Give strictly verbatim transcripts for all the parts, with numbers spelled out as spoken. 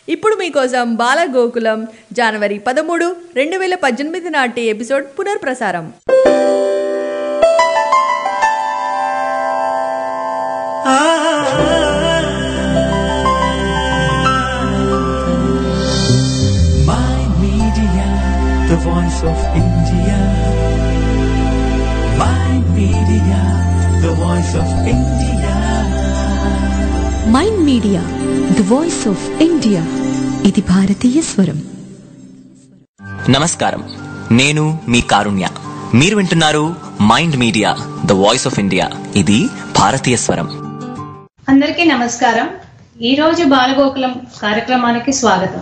ఇప్పుడు మీకోసం బాలగోకులం జనవరి పదమూడు రెండు వేల పద్దెనిమిది నాటి ఎపిసోడ్ పునర్ప్రసారం. The voice of India. Mind Media, the voice of India. Mind Media, the voice of India. ఇది భారతీయ స్వరం. నమస్కారం, నేను మీ కారుణ్య. మీరు వింటున్నారు Mind Media, the voice of India. ఇది భారతీయ స్వరం. అందరికీ నమస్కారం. ఈ రోజు బాలగోకులం కార్యక్రమానికి స్వాగతం.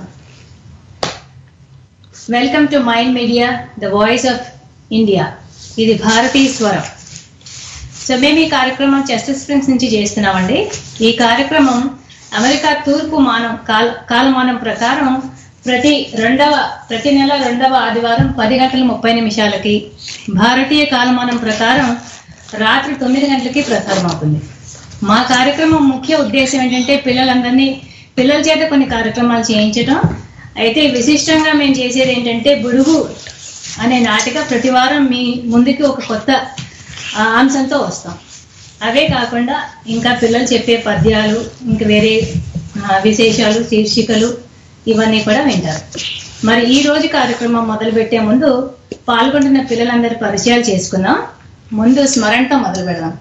Welcome to Mind Media, the voice of India. ఇది భారతీయ స్వరం. సో మేము ఈ కార్యక్రమం చెస్టర్ స్ప్రింగ్స్ నుంచి చేస్తున్నామండి. ఈ కార్యక్రమం అమెరికా తూర్పు మానం కాల కాలమానం ప్రకారం ప్రతి రెండవ ప్రతి నెల రెండవ ఆదివారం పది గంటల ముప్పై నిమిషాలకి, భారతీయ కాలమానం ప్రకారం రాత్రి తొమ్మిది గంటలకి ప్రసారం అవుతుంది. మా కార్యక్రమం ముఖ్య ఉద్దేశం ఏంటంటే పిల్లలందరినీ పిల్లల చేత కొన్ని కార్యక్రమాలు చేయించడం. అయితే విశిష్టంగా మేము చేసేది ఏంటంటే బుడుగు అనే నాటిక ప్రతి వారం మీ ముందుకి ఒక కొత్త అంశంతో వస్తాం. అవే కాకుండా ఇంకా పిల్లలు చెప్పే పద్యాలు, ఇంకా వేరే విశేషాలు, శీర్షికలు ఇవన్నీ కూడా వింటారు. మరి ఈ రోజు కార్యక్రమం మొదలు పెట్టే ముందు పాల్గొంటున్న పిల్లలందరి పరిచయాలు చేసుకుందాం. ముందు స్మరణతో మొదలు పెడదాం.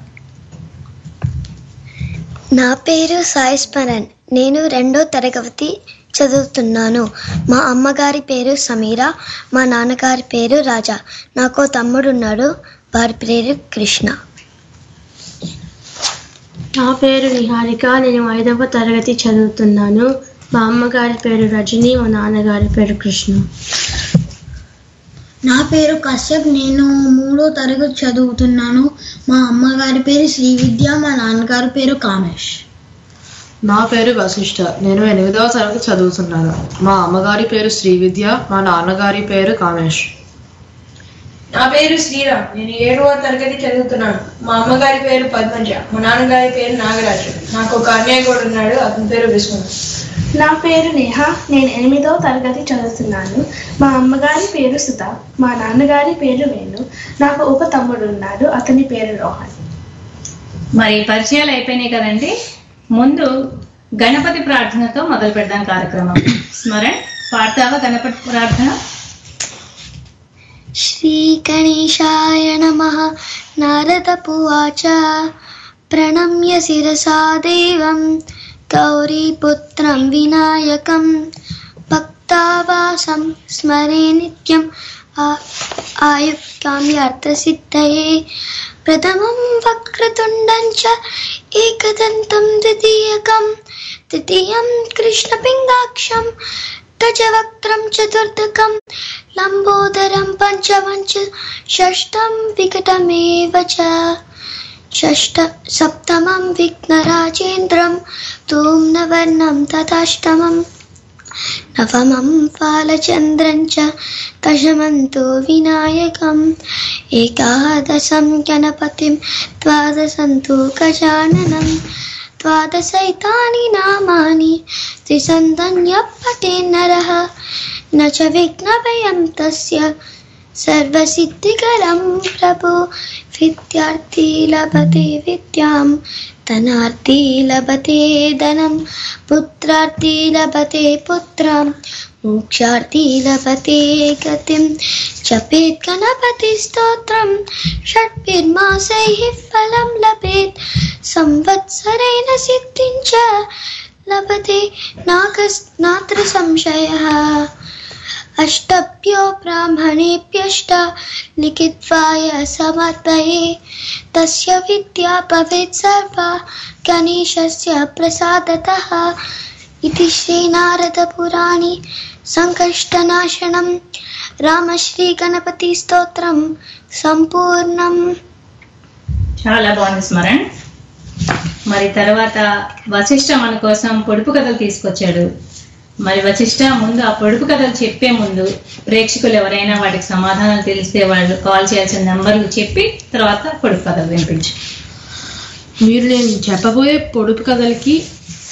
నా పేరు సాయి స్మరణ్. నేను రెండో తరగతి చదువుతున్నాను. మా అమ్మగారి పేరు సమీరా, మా నాన్నగారి పేరు రాజా. నాకు తమ్ముడు ఉన్నాడు, వారి పేరు కృష్ణ. నా పేరు నిహారిక, నేను ఐదవ తరగతి చదువుతున్నాను. మా అమ్మగారి పేరు రజని, మా నాన్నగారి పేరు కృష్ణ. నా పేరు కశ్యప్, నేను మూడో తరగతి చదువుతున్నాను. మా అమ్మగారి పేరు శ్రీ విద్య, మా నాన్నగారి పేరు కామేష్. నా పేరు వశిష్ఠ, నేను ఎనిమిదవ తరగతి చదువుతున్నాను. మా అమ్మగారి పేరు శ్రీ విద్య, మా నాన్నగారి పేరు కామేష్. నా పేరు శ్రీరామ్, నేను ఏడవ తరగతి చదువుతున్నాను. మా అమ్మగారి పేరు పద్మజ, మా నాన్నగారి పేరు నాగరాజు. నాకు ఒక అన్నయ్య కూడా ఉన్నాడు, అతని పేరు విష్ణు. నా పేరు నేహ, నేను ఎనిమిదవ తరగతి చదువుతున్నాను. మా అమ్మగారి పేరు సుధ, మా నాన్నగారి పేరు వేణు. నాకు ఒక తమ్ముడు ఉన్నాడు, అతని పేరు రోహన్. మరి పరిచయాలు అయిపోయినాయి కదండి. ముందు గణపతి ప్రార్థనతో మొదలు పెడదాం కార్యక్రమం. స్మరణ్, పాడతావా గణపతి ప్రార్థన? శ్రీ గణేశాయ నమః. నారద పువాచ ప్రణమ్య శిరసా దేవం గౌరీపుత్రం వినాయకం భక్తావాసం స్మరే నిత్యం ఆయుక్కామ్యార్థసిద్ధయే. ప్రథమం వక్రతుండం చ ఏకదంతం ద్వితీయకం తృతీయం కృష్ణపింగాక్షం గజవక్త్రం చతుర్థకం లంబోదరం పంచమం చ షష్ఠం వికటమేవ చ షష్ఠ సప్తమం విఘ్నరాజేంద్రం ధూమ్నవర్ణం తథాష్టమం నవమం బాలచంద్రం చ దశమం తు వినాయకం ఏకాదశం గణపతిం ద్వాదశం తు గజాననం ద్వాదశైతాని నామాని త్రిసంధ్యాపతే నరః న చ విఘ్నభయం తస్య సర్వసిద్ధికరం ప్రభు. విద్యార్థి లభతే విద్యాం, ధనార్థి లభతే ధనం, పుత్రార్థి లభతే పుత్రం, మోక్షార్థి లభతే గతిం. జపేత్ గణపతి స్తోత్రం షట్భిర్మాసైః ఫలం లభేత్. సంవత్సరేణ సిద్ధిం చ లభతే నాత్ర సంశయః. అష్టభ్యో బ్రాహ్మణేభ్యశ్చ లిఖిత్వాయ సమర్పయే. తస్య విద్యా భవేత్ సర్వా గణేశస్య ప్రసాదతః. ఇది శ్రీ నారద పురాణే సంకష్టనాశనం రామశ్రీ గణపతి స్తోత్రం సంపూర్ణం. చాలా బాగుంది స్మరణ్. మరి తర్వాత వశిష్ఠ మన కోసం పొడుపు కథలు తీసుకొచ్చాడు. మరి వశిష్ఠ, ముందు ఆ పొడుపు కథలు చెప్పే ముందు ప్రేక్షకులు ఎవరైనా వాటికి సమాధానాలు తెలిస్తే వాళ్ళు కాల్ చేయాల్సిన నెంబర్లు చెప్పి తర్వాత పొడుపు కథలు వినిపించు. మీరు నేను చెప్పబోయే పొడుపు కథలకి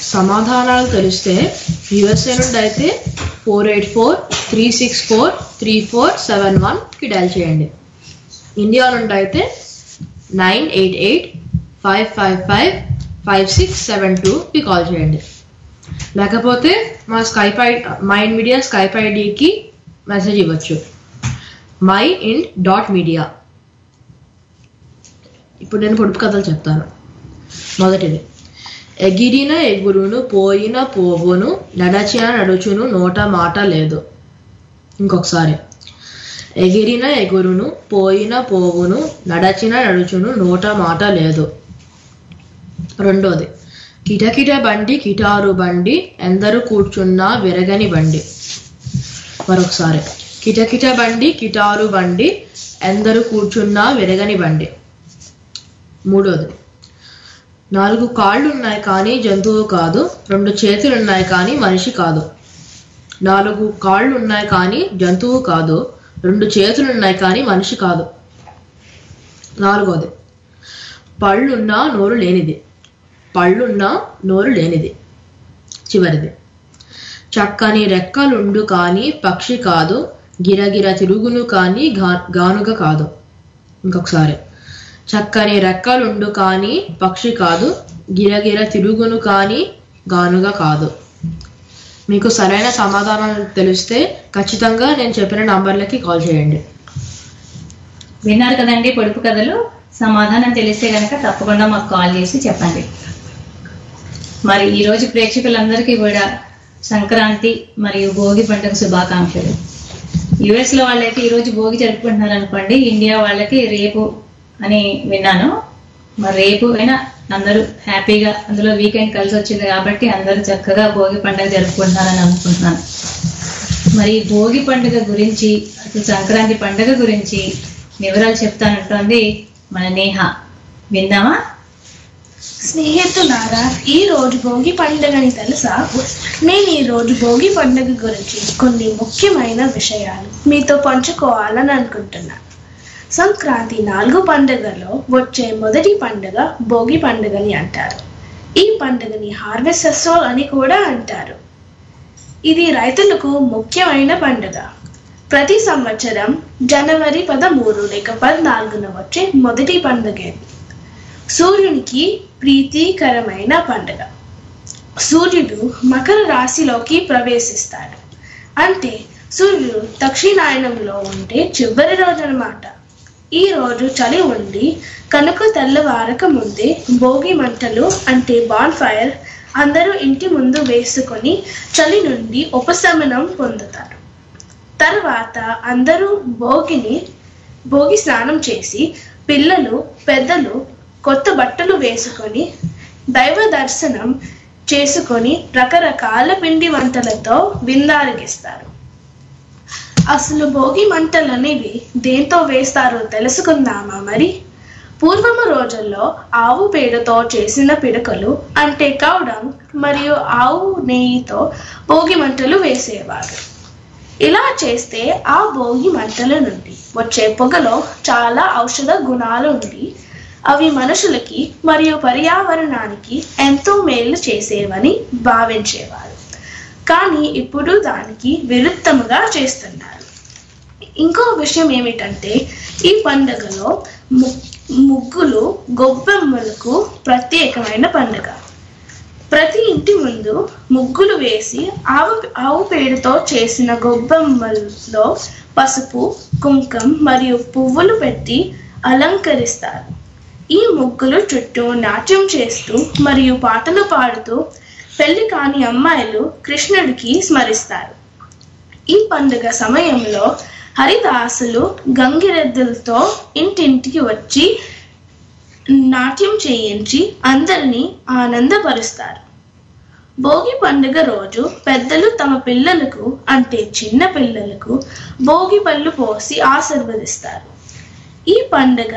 సమాధానాలు తెలిస్తే యుఎస్ఏ నుండి అయితే four eight four three six four three four seven వన్కి డయల్ చేయండి. ఇండియా నుండి అయితే nine eight eight five five five five six seven టూకి కాల్ చేయండి. లేకపోతే మా స్కైప్ ఐ మైండ్ మీడియా స్కైప్ ఐడికి మెసేజ్ ఇవ్వచ్చు, మై ఇండ్ డాట్ మీడియా. ఇప్పుడు నేను పొడుపు కథలు చెప్తాను. మొదటిది, ఎగిరిన ఎగురును పోయిన పోవును నడచిన నడుచును నోట మాట లేదు. ఇంకొకసారి, ఎగిరిన ఎగురును పోయిన పోవును నడచిన నడుచును నోట మాట లేదు. రెండోది, కిటకిట బండి కిటారు బండి ఎందరు కూర్చున్నా విరగని బండి. మరొకసారి, కిటకిట బండి కిటారు బండి ఎందరు కూర్చున్నా విరగని బండి. మూడోది, నాలుగు కాళ్ళు ఉన్నాయి కానీ జంతువు కాదు, రెండు చేతులు ఉన్నాయి కానీ మనిషి కాదు. నాలుగు కాళ్ళు ఉన్నాయి కానీ జంతువు కాదు, రెండు చేతులు ఉన్నాయి కానీ మనిషి కాదు. నాలుగోది, పళ్ళున్నా నోరు లేనిది, పళ్ళున్నా నోరు లేనిది. చివరిది, చక్కని రెక్కలుండు కానీ పక్షి కాదు, గిరగిర తిరుగును కానీ గా గానుగ కాదు. ఇంకొకసారి, చక్కని రెక్కలుండు కానీ పక్షి కాదు, గిరగిర తిరుగును కానీ గానుగ కాదు. మీకు సరైన సమాధానం తెలిస్తే ఖచ్చితంగా నేను చెప్పిన నంబర్లకి కాల్ చేయండి. విన్నారు కదండి పొడుపు కథలు. సమాధానం తెలిస్తే కనుక తప్పకుండా మాకు కాల్ చేసి చెప్పండి. మరి ఈరోజు ప్రేక్షకులందరికీ కూడా సంక్రాంతి మరియు భోగి పండుగ శుభాకాంక్షలు. యుఎస్లో వాళ్ళైతే ఈరోజు భోగి జరుపుకుంటున్నారు అనుకోండి, ఇండియా వాళ్ళకి రేపు అని విన్నాను. మరి రేపు అయినా అందరూ హ్యాపీగా, అందులో వీకెండ్ కలిసి వచ్చింది కాబట్టి అందరూ చక్కగా భోగి పండుగ జరుపుకుంటున్నారని అనుకుంటున్నాను. మరి భోగి పండుగ గురించి, అసలు సంక్రాంతి పండుగ గురించి వివరాలు చెప్తానంటోంది మన నేహ. విందామా? స్నేహితులారా, ఈ రోజు భోగి పండుగని తెలుసా? నేను ఈ రోజు భోగి పండుగ గురించి కొన్ని ముఖ్యమైన విషయాలు మీతో పంచుకోవాలని అనుకుంటున్నాను. సంక్రాంతి నాలుగు పండుగలో వచ్చే మొదటి పండుగ భోగి పండుగని అంటారు. ఈ పండుగని హార్వెస్ట్ ఫెస్టివల్ అని కూడా అంటారు. ఇది రైతులకు ముఖ్యమైన పండుగ. ప్రతి సంవత్సరం జనవరి పదమూడు లేక పద్నాలుగున వచ్చే మొదటి పండుగ ఇది. సూర్యునికి ప్రీతికరమైన పండుగ. సూర్యుడు మకర రాశిలోకి ప్రవేశిస్తాడు. అంటే సూర్యుడు దక్షిణాయనంలో ఉంటే చివరి రోజు అన్నమాట. ఈ రోజు చలి ఉండి కనుక తెల్లవారక ముందే భోగి మంటలు అంటే బాన్ ఫైర్ అందరూ ఇంటి ముందు వేసుకొని చలి నుండి ఉపశమనం పొందుతారు. తర్వాత అందరూ భోగిని భోగి స్నానం చేసి పిల్లలు పెద్దలు కొత్త బట్టలు వేసుకొని దైవ దర్శనం చేసుకొని రకరకాల పిండి వంటలతో విందారగిస్తారు. అసలు భోగి మంటలు అనేవి దేంతో వేస్తారో తెలుసుకుందామా మరి? పూర్వము రోజుల్లో ఆవు పేడతో చేసిన పిడకలు అంటే కౌడంగ్ మరియు ఆవు నెయ్యితో భోగి మంటలు వేసేవారు. ఇలా చేస్తే ఆ భోగి మంటల నుండి వచ్చే పొగలో చాలా ఔషధ గుణాలు ఉండి అవి మనుషులకి మరియు పర్యావరణానికి ఎంతో మేలు చేసేవని భావించేవారు. కానీ ఇప్పుడు దానికి విరుద్ధముగా చేస్తున్నారు. ఇంకో విషయం ఏమిటంటే ఈ పండుగలో ముగ్గులు గొబ్బెమ్మలకు ప్రత్యేకమైన పండుగ. ప్రతి ఇంటి ముందు ముగ్గులు వేసి ఆవు ఆవు పేడతో చేసిన గొబ్బెమ్మల్లో పసుపు కుంకం మరియు పువ్వులు పెట్టి అలంకరిస్తారు. ఈ ముగ్గులు చుట్టూ నాట్యం చేస్తూ మరియు పాటలు పాడుతూ పెళ్లి కాని అమ్మాయిలు కృష్ణుడికి స్మరిస్తారు. ఈ పండుగ సమయంలో హరిదాసులు గంగిరెద్దులతో ఇంటింటికి వచ్చి నాట్యం చేయించి అందరినీ ఆనందపరుస్తారు. భోగి పండుగ రోజు పెద్దలు తమ పిల్లలకు అంటే చిన్న పిల్లలకు భోగి పళ్ళు పోసి ఆశీర్వదిస్తారు. ఈ పండుగ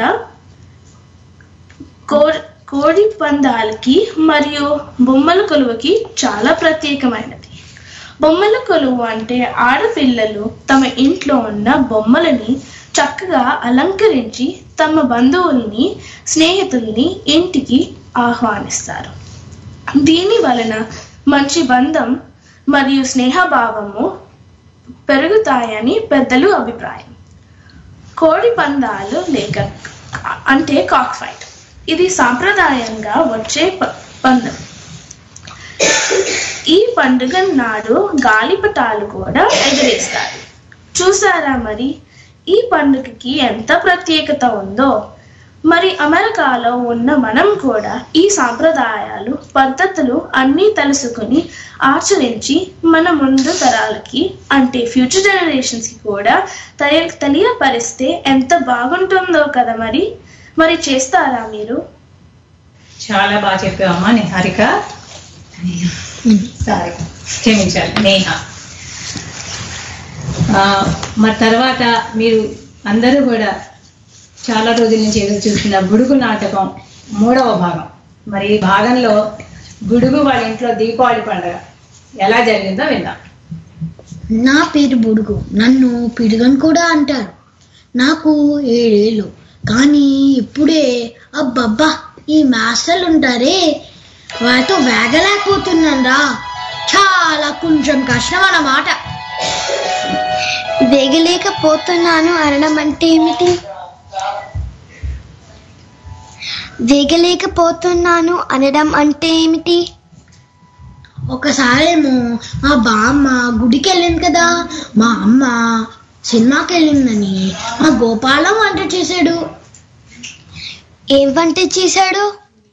కో కోడి పందాలకి మరియు బొమ్మల కొలువుకి చాలా ప్రత్యేకమైనది. బొమ్మల కొలువు అంటే ఆడపిల్లలు తమ ఇంట్లో ఉన్న బొమ్మలని చక్కగా అలంకరించి తమ బంధువుల్ని స్నేహితుల్ని ఇంటికి ఆహ్వానిస్తారు. దీని వలన మంచి బంధం మరియు స్నేహభావము పెరుగుతాయని పెద్దలు అభిప్రాయం. కోడి పందాలు లేక అంటే కాక్ ఫైట్, ఇది సాంప్రదాయంగా వచ్చే పందెం. ఈ పండుగ నాడు గాలిపటాలు కూడా ఎగరేస్తారు. చూసారా మరి ఈ పండుగకి ఎంత ప్రత్యేకత ఉందో. మరి అమెరికాలో ఉన్న మనం కూడా ఈ సాంప్రదాయాలు పద్ధతులు అన్నీ తెలుసుకుని ఆచరించి మన ముందు తరాలకి అంటే ఫ్యూచర్ జనరేషన్స్కి కూడా తెలియ తెలియపరిస్తే ఎంత బాగుంటుందో కదా. మరి మరి చేస్తారా మీరు? చాలా బాగా చెప్పావమ్మా నిహారిక. సారీ క్షమించాలి నేహ. మరి తర్వాత మీరు అందరూ కూడా చాలా రోజుల నుంచి ఎదురు చూసిన గుడుగు నాటకం మూడవ భాగం. మరి ఈ భాగంలో గుడుగు వాళ్ళ ఇంట్లో దీపావళి పండుగ ఎలా జరిగిందో విందాం. నా పేరు బుడుగు, నన్ను పిడుగని కూడా అంటారు. నాకు ఏడేళ్ళు, కానీ ఇప్పుడే అబ్బబ్బా ఈ మాస్టర్లు ఉంటారే వాటితో వేగలేకపోతున్నాను రా. చాలా కొంచెం కష్టం అన్నమాట. వేగలేకపోతున్నాను అనడం అంటే ఏమిటి? వేగలేకపోతున్నాను అనడం అంటే ఏమిటి? ఒకసారేమో మా బామ్మ గుడికి వెళ్ళింది కదా, మా అమ్మ సినిమాకి వెళ్ళిందని మా గోపాలం వంట చేశాడు. ఏం వంట చేశాడు?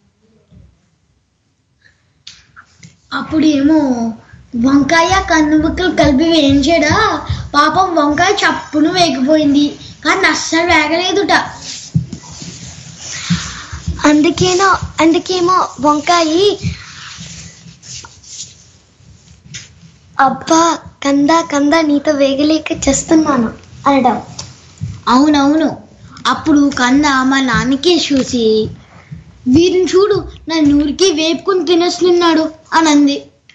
అప్పుడేమో వంకాయ కన్నుబుక్కలు కలిపి వేయించాడా. పాపం వంకాయ చప్పును వేగిపోయింది, కానీ అస్సలు వేగలేదుట. అందుకేనో అందుకేమో వంకాయ అబ్బా కందా కందా నీతో వేగలేక చేస్తున్నాను అనడం. అవునవును. అప్పుడు కంద మా నాన్నకే చూసి వీరిని చూడు నా నూరికి వేపుకుని తినేస్తున్నాడు అని అంది.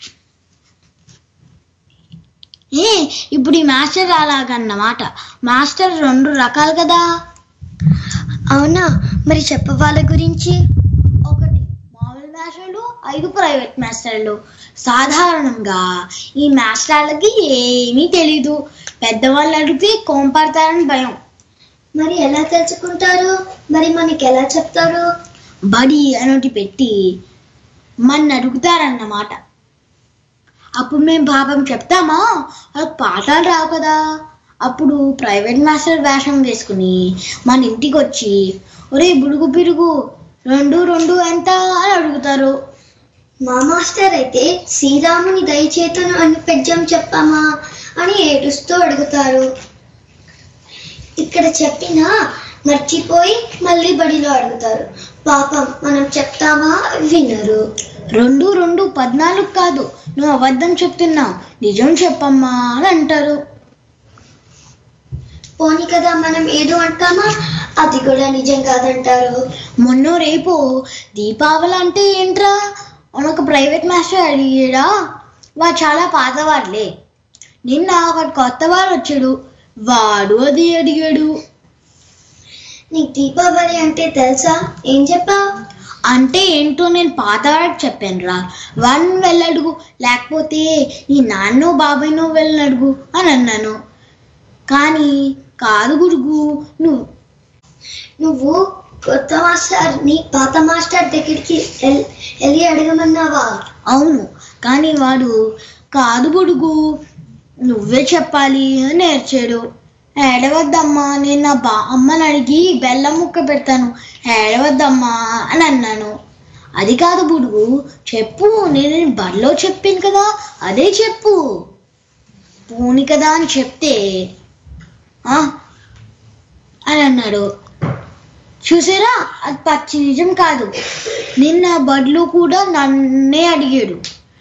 ఏ ఇప్పుడు ఈ మాస్టర్ అలాగన్నమాట. మాస్టర్ రెండు రకాలు కదా. అవునా, మరి చెప్ప వాళ్ళ గురించి. ఒకటి మామూలు మాస్టర్లు, ఐదు ప్రైవేట్ మాస్టర్లు. సాధారణంగా ఈ మాస్టర్లకి ఏమీ తెలీదు. పెద్దవాళ్ళు అడిగితే కోంపడతారని భయం. మరి ఎలా తెలుసుకుంటారు? మరి మనకి ఎలా చెప్తారు? బడి అనొకటి పెట్టి మన అడుగుతారన్నమాట. అప్పుడు మేము పాపం చెప్తామా, వాళ్ళకి పాఠాలు రావు కదా. అప్పుడు ప్రైవేట్ మాస్టర్ వేషం వేసుకుని మన ఇంటికి వచ్చి ఒరే బుడుగు పిరుగు రెండు రెండు ఎంత అని అడుగుతారు. మా మాస్టర్ అయితే శ్రీరాముని దయచేతను అని పెద్యం చెప్పామా అని ఏడుస్తూ అడుగుతారు. ఇక్కడ చెప్పినా మర్చిపోయి మళ్ళీ బడిలో అడుగుతారు. పాపం మనం చెప్తామా వినరు. రెండు రెండు పద్నాలుగు కాదు, నువ్వు అబద్ధం చెప్తున్నావు, నిజం చెప్పమ్మా అని అంటారు. పోనీ కదా మనం ఏదో అంటామా, అది కూడా నిజం కాదంటారు. మొన్న రేపు దీపావళి అంటే ఏంట్రా అని ఒక ప్రైవేట్ మాస్టర్ అడిగాడా. వాడు చాలా పాతవాడులే. నిన్న ఒకటి కొత్త వాడు వచ్చాడు, వాడు అది అడిగాడు. నీకు దీపావళి అంటే తెలుసా? ఏం చెప్పా? అంటే ఏంటో నేను పాతవాడికి చెప్పాను రా. వన్ వెళ్ళడుగు, లేకపోతే నీ నాన్నో బాబాయ్నో వెళ్ళనడుగు అని అన్నాను. కానీ కాదు గురుగు, నువ్వు నువ్వు కొత్త మాస్టర్ నీ పాత మాస్టర్ దగ్గరికి వెళ్ళి అడగమన్నావా? అవును, కానీ వాడు కాదు గుడుగు నువ్వే చెప్పాలి అని నేర్చాడు. ఏడవద్దమ్మా, నేను నా బా అమ్మని అడిగి బెల్లం ముక్క పెడతాను, ఏడవద్దమ్మా అని అన్నాను. అది కాదు బుడుగు, చెప్పు, నేను బడిలో చెప్పాను కదా అదే చెప్పు. పోని కదా అని చెప్తే అని అన్నాడు. చూసారా, అది పచ్చి నిజం కాదు. నిన్న బడిలో కూడా నన్నే అడిగాడు.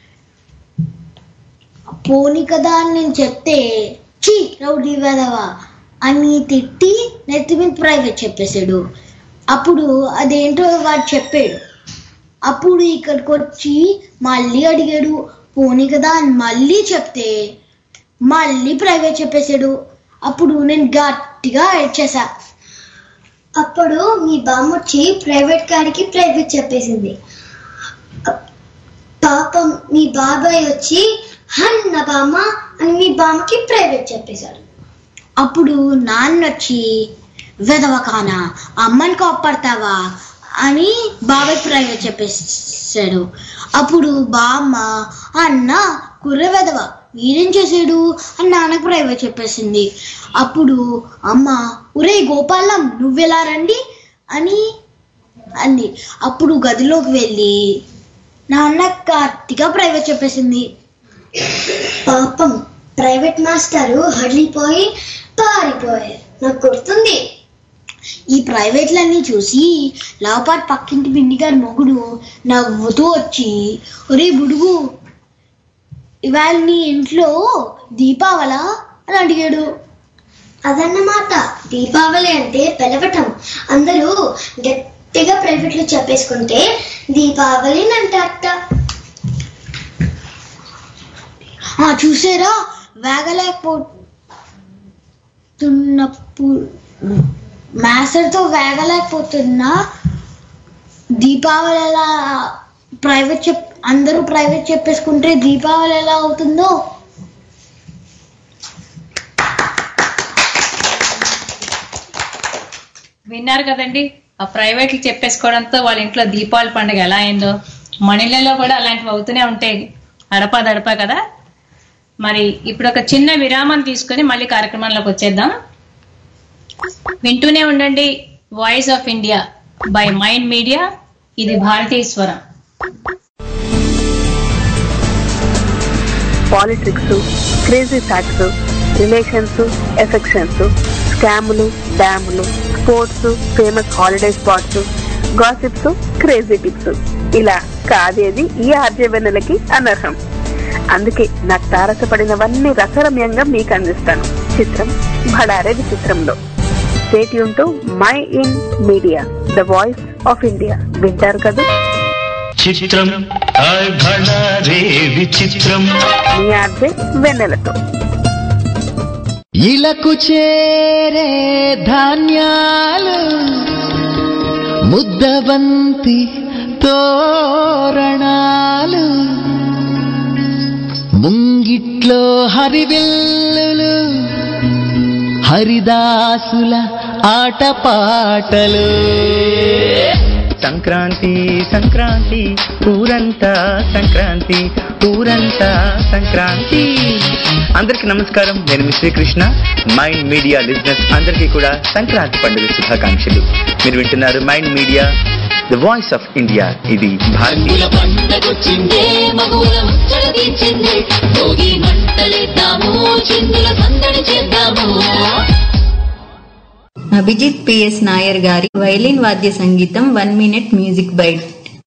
పోని కదా అని నేను చెప్తే చీ రౌడీ వెదవా అని తిట్టి నెత్తి మీద ప్రైవేట్ చెప్పేశాడు. అప్పుడు అదేంటో వాడు చెప్పాడు. అప్పుడు ఇక్కడికి వచ్చి మళ్ళీ అడిగాడు. పోనీ కదా అని మళ్ళీ చెప్తే మళ్ళీ ప్రైవేట్ చెప్పేశాడు. అప్పుడు నేను గట్టిగా ఏడ్చేసా. అప్పుడు మీ బామ్మ వచ్చి ప్రైవేట్ కాడికి ప్రైవేట్ చెప్పేసింది. పాపం మీ బాబాయ్ వచ్చి హన్న బామ్మ అని మీ బామ్మకి ప్రైవేట్ చెప్పేశాడు. అప్పుడు నాన్న వచ్చి వెదవకానా అమ్మని కోపడతావా అని బాబాయ్ ప్రైవేట్ చెప్పేసాడు. అప్పుడు బామ్మ అన్న కుర్ర వెదవ వీరేం చేసాడు అని నాన్నకు ప్రైవేట్ చెప్పేసింది. అప్పుడు అమ్మ ఒరే గోపాలం నువ్వెలా రండి అని అంది. అప్పుడు గదిలోకి వెళ్ళి నాన్న గట్టిగా ప్రైవేట్ చెప్పేసింది. పాపం ప్రైవేట్ మాస్టరు హడిలిపోయి పారిపోయారు. నాకు గుర్తుంది. ఈ ప్రైవేట్లన్నీ చూసి లావుపాటి పక్కింటి బిండి గారి మొగుడు నవ్వుతూ వచ్చి ఒరే బుడుగు ఇవాళ నీ ఇంట్లో దీపావళి అని అడిగాడు. అదన్నమాట. దీపావళి అంటే పిలవటం. అందరూ గట్టిగా ప్రైవేట్లు చెప్పేసుకుంటే దీపావళి అంటారట. చూసారా వేగలేకపోతున్నప్పుడు మాస్టర్తో వేగలేకపోతున్నా దీపావళి ఎలా ప్రైవేట్ చెప్ అందరూ ప్రైవేట్ చెప్పేసుకుంటే దీపావళి ఎలా అవుతుందో. విన్నారు కదండి, ఆ ప్రైవేట్లు చెప్పేసుకోవడంతో వాళ్ళ ఇంట్లో దీపావళి పండుగ ఎలా అయిందో. మన ఇళ్ళలో కూడా అలాంటివి అవుతూనే ఉంటాయి, అడపా దడపా కదా. మరి ఇప్పుడు ఒక చిన్న విరామం తీసుకొని మళ్ళీ కార్యక్రమంలోకి వచ్చేద్దాం. వింటూనే ఉండండి voice of India by Mind Media, ఇది భారతీయ స్వరం. Politics, crazy facts, relations, affections, స్కాములు, డ్యాములు, sports, famous holiday spots, gossips, crazy tips, ఇలా కాదేది ఈ ఆర్జవెన్నెలకి అనర్హం. అందుకే నాకు తారసపడినవన్నీ రసరమ్యంగా మీకు అందిస్తాను చిత్రం భడారే విచిత్రంలో. Stay tune to Mind Media, the voice of India. వింటారు కదా చిత్రం విచిత్రం మీ ఆర్జే వెన్నెలతో. ఇలకు చేరే ధాన్యాలు ముద్దబంతి తోరణాలు, ముంగిట్లో హరివిల్లులు, హరిదాసుల ఆటపాటలు. సంక్రాంతి సంక్రాంతి ఊరంతా సంక్రాంతి, ఊరంతా సంక్రాంతి. అందరికి నమస్కారం, నేను మీ శ్రీకృష్ణ. మైండ్ మీడియా లిజినెస్ అందరికీ కూడా సంక్రాంతి పండుగ శుభాకాంక్షలు. మీరు వింటున్నారు Mind Media, the voice of India, ఇది భారతీయ. అభిజిత్ పిఎస్ నాయర్ గారి వైలిన్ వాద్య సంగీతం వన్ మినిట్ మ్యూజిక్ బైట్.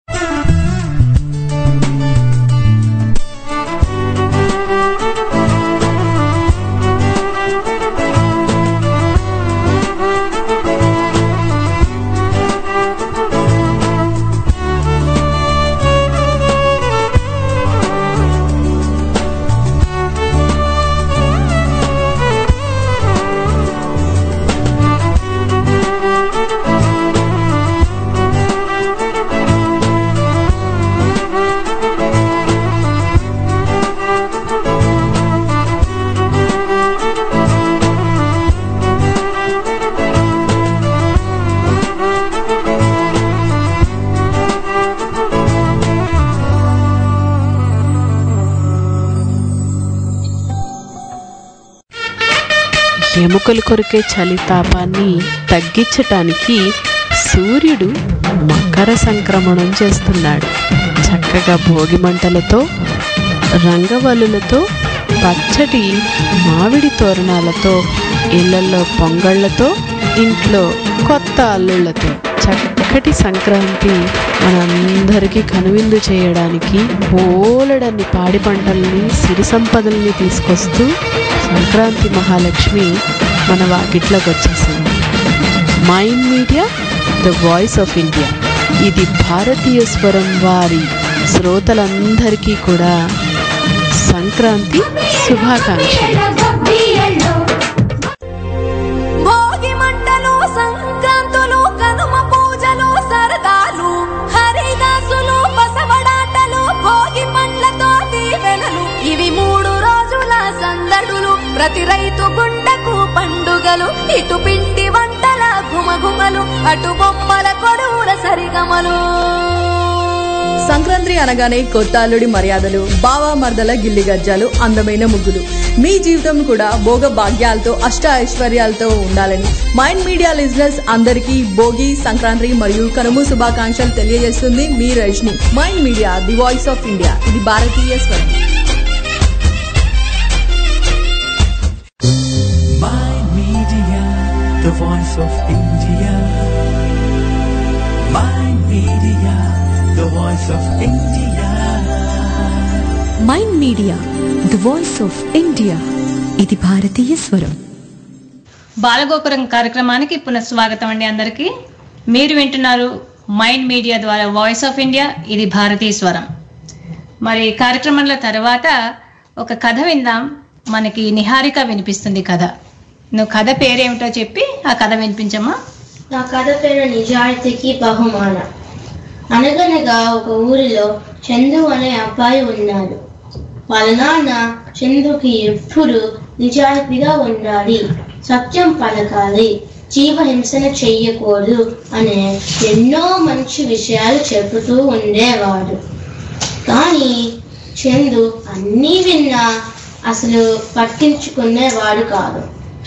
ఎముకలు కొరికే చలితాపాన్ని తగ్గించటానికి సూర్యుడు మకర సంక్రమణం చేస్తున్నాడు. చక్కగా భోగి మంటలతో, రంగవల్లులతో, పచ్చటి మామిడి తోరణాలతో, ఇళ్లలో పొంగళ్లతో, ఇంట్లో కొత్త అల్లుళ్లతో చక్కటి సంక్రాంతి మనందరికీ కనువిందు చేయడానికి బోలెడన్ని పాడి పంటల్ని, సిరి సంపదల్ని తీసుకొస్తూ సంక్రాంతి మహాలక్ష్మి మన వాకిట్లోకి వచ్చేసింది. Mind Media, the voice of India, ఇది భారతీయ స్వరం వారి శ్రోతలందరికీ కూడా సంక్రాంతి శుభాకాంక్షలు. భోగి మంటలు, సంక్రాంతులు, కనుమ పూజలు, సరదాలు, హరిదాసులు, బసవడాటలు, భోగి ఇవి మూడు రోజుల సందడులు, ప్రతి రైతు గుండెకు పండుగలు. ఇటు పిండి వంటల గుమగుమలు, అటు బొమ్మల కొడువుల సరిగమలు. సంక్రాంతి అనగానే కొత్త అల్లుడి మర్యాదలు, బావా మర్దల గిల్లి గజ్జాలు, అందమైన ముగ్గులు. మీ జీవితం కూడా భోగ భాగ్యాలతో అష్ట ఐశ్వర్యాలతో ఉండాలని మైండ్ మీడియా లిజనర్స్ అందరికీ భోగి, సంక్రాంతి మరియు కనుమ శుభాకాంక్షలు తెలియజేస్తుంది మీ Rajani. Mind Media the voice of India, ఇది భారతీయ స్వరం. Mind Media, the voice of India. Mind Media, the voice of India. Mind Media the voice of India, ఇది భారతీయ స్వరం. బాలగోపురం కార్యక్రమానికి పునఃస్వాగతం అండి అందరికీ. మీరు వింటున్నారు మైండ్ మీడియా ద్వారా వాయిస్ ఆఫ్ ఇండియా, ఇది భారతీయ స్వరం. మరి కార్యక్రమంలో తర్వాత ఒక కథ విందాం. మనకి నిహారిక వినిపిస్తుంది కథ. నువ్వు కథ పేరేమిటో చెప్పి ఆ కథ వినిపించమ్మా. నా కథ పేరు నిజాయితీకి బహుమానం. అనగనగా ఒక ఊరిలో చందు అనే అబ్బాయి ఉన్నాడు. వాళ్ళ నాన్న చందుకి ఎప్పుడు నిజాయితీగా ఉండాలి, సత్యం పలకాలి, జీవహింసన చెయ్యకూడదు అనే ఎన్నో మంచి విషయాలు చెబుతూ ఉండేవాడు. కానీ చందు అన్నీ విన్నా అసలు పట్టించుకునేవాడు కాదు.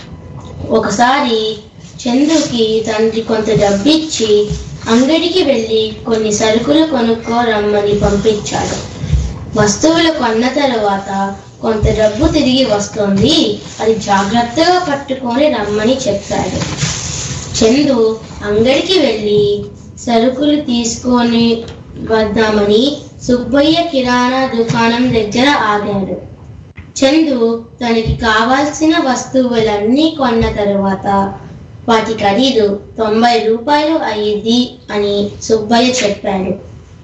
ఒకసారి చందుకి తండ్రి కొంత డబ్బిచ్చి అంగడికి వెళ్ళి కొన్ని సరుకులు కొనుక్కో రమ్మని పంపించాడు. వస్తువులు కొన్న తర్వాత కొంత డబ్బు తిరిగి వస్తుంది, అది జాగ్రత్తగా పట్టుకొని రమ్మని చెప్పాడు. చందు అంగడికి వెళ్ళి సరుకులు తీసుకొని వద్దామని సుబ్బయ్య కిరాణా దుకాణం దగ్గర ఆగాడు. చందు తనకి కావాల్సిన వస్తువులన్నీ కొన్న తరువాత వాటి ఖరీదు తొంభై రూపాయలు అయ్యింది అని సుబ్బయ్య చెప్పాడు.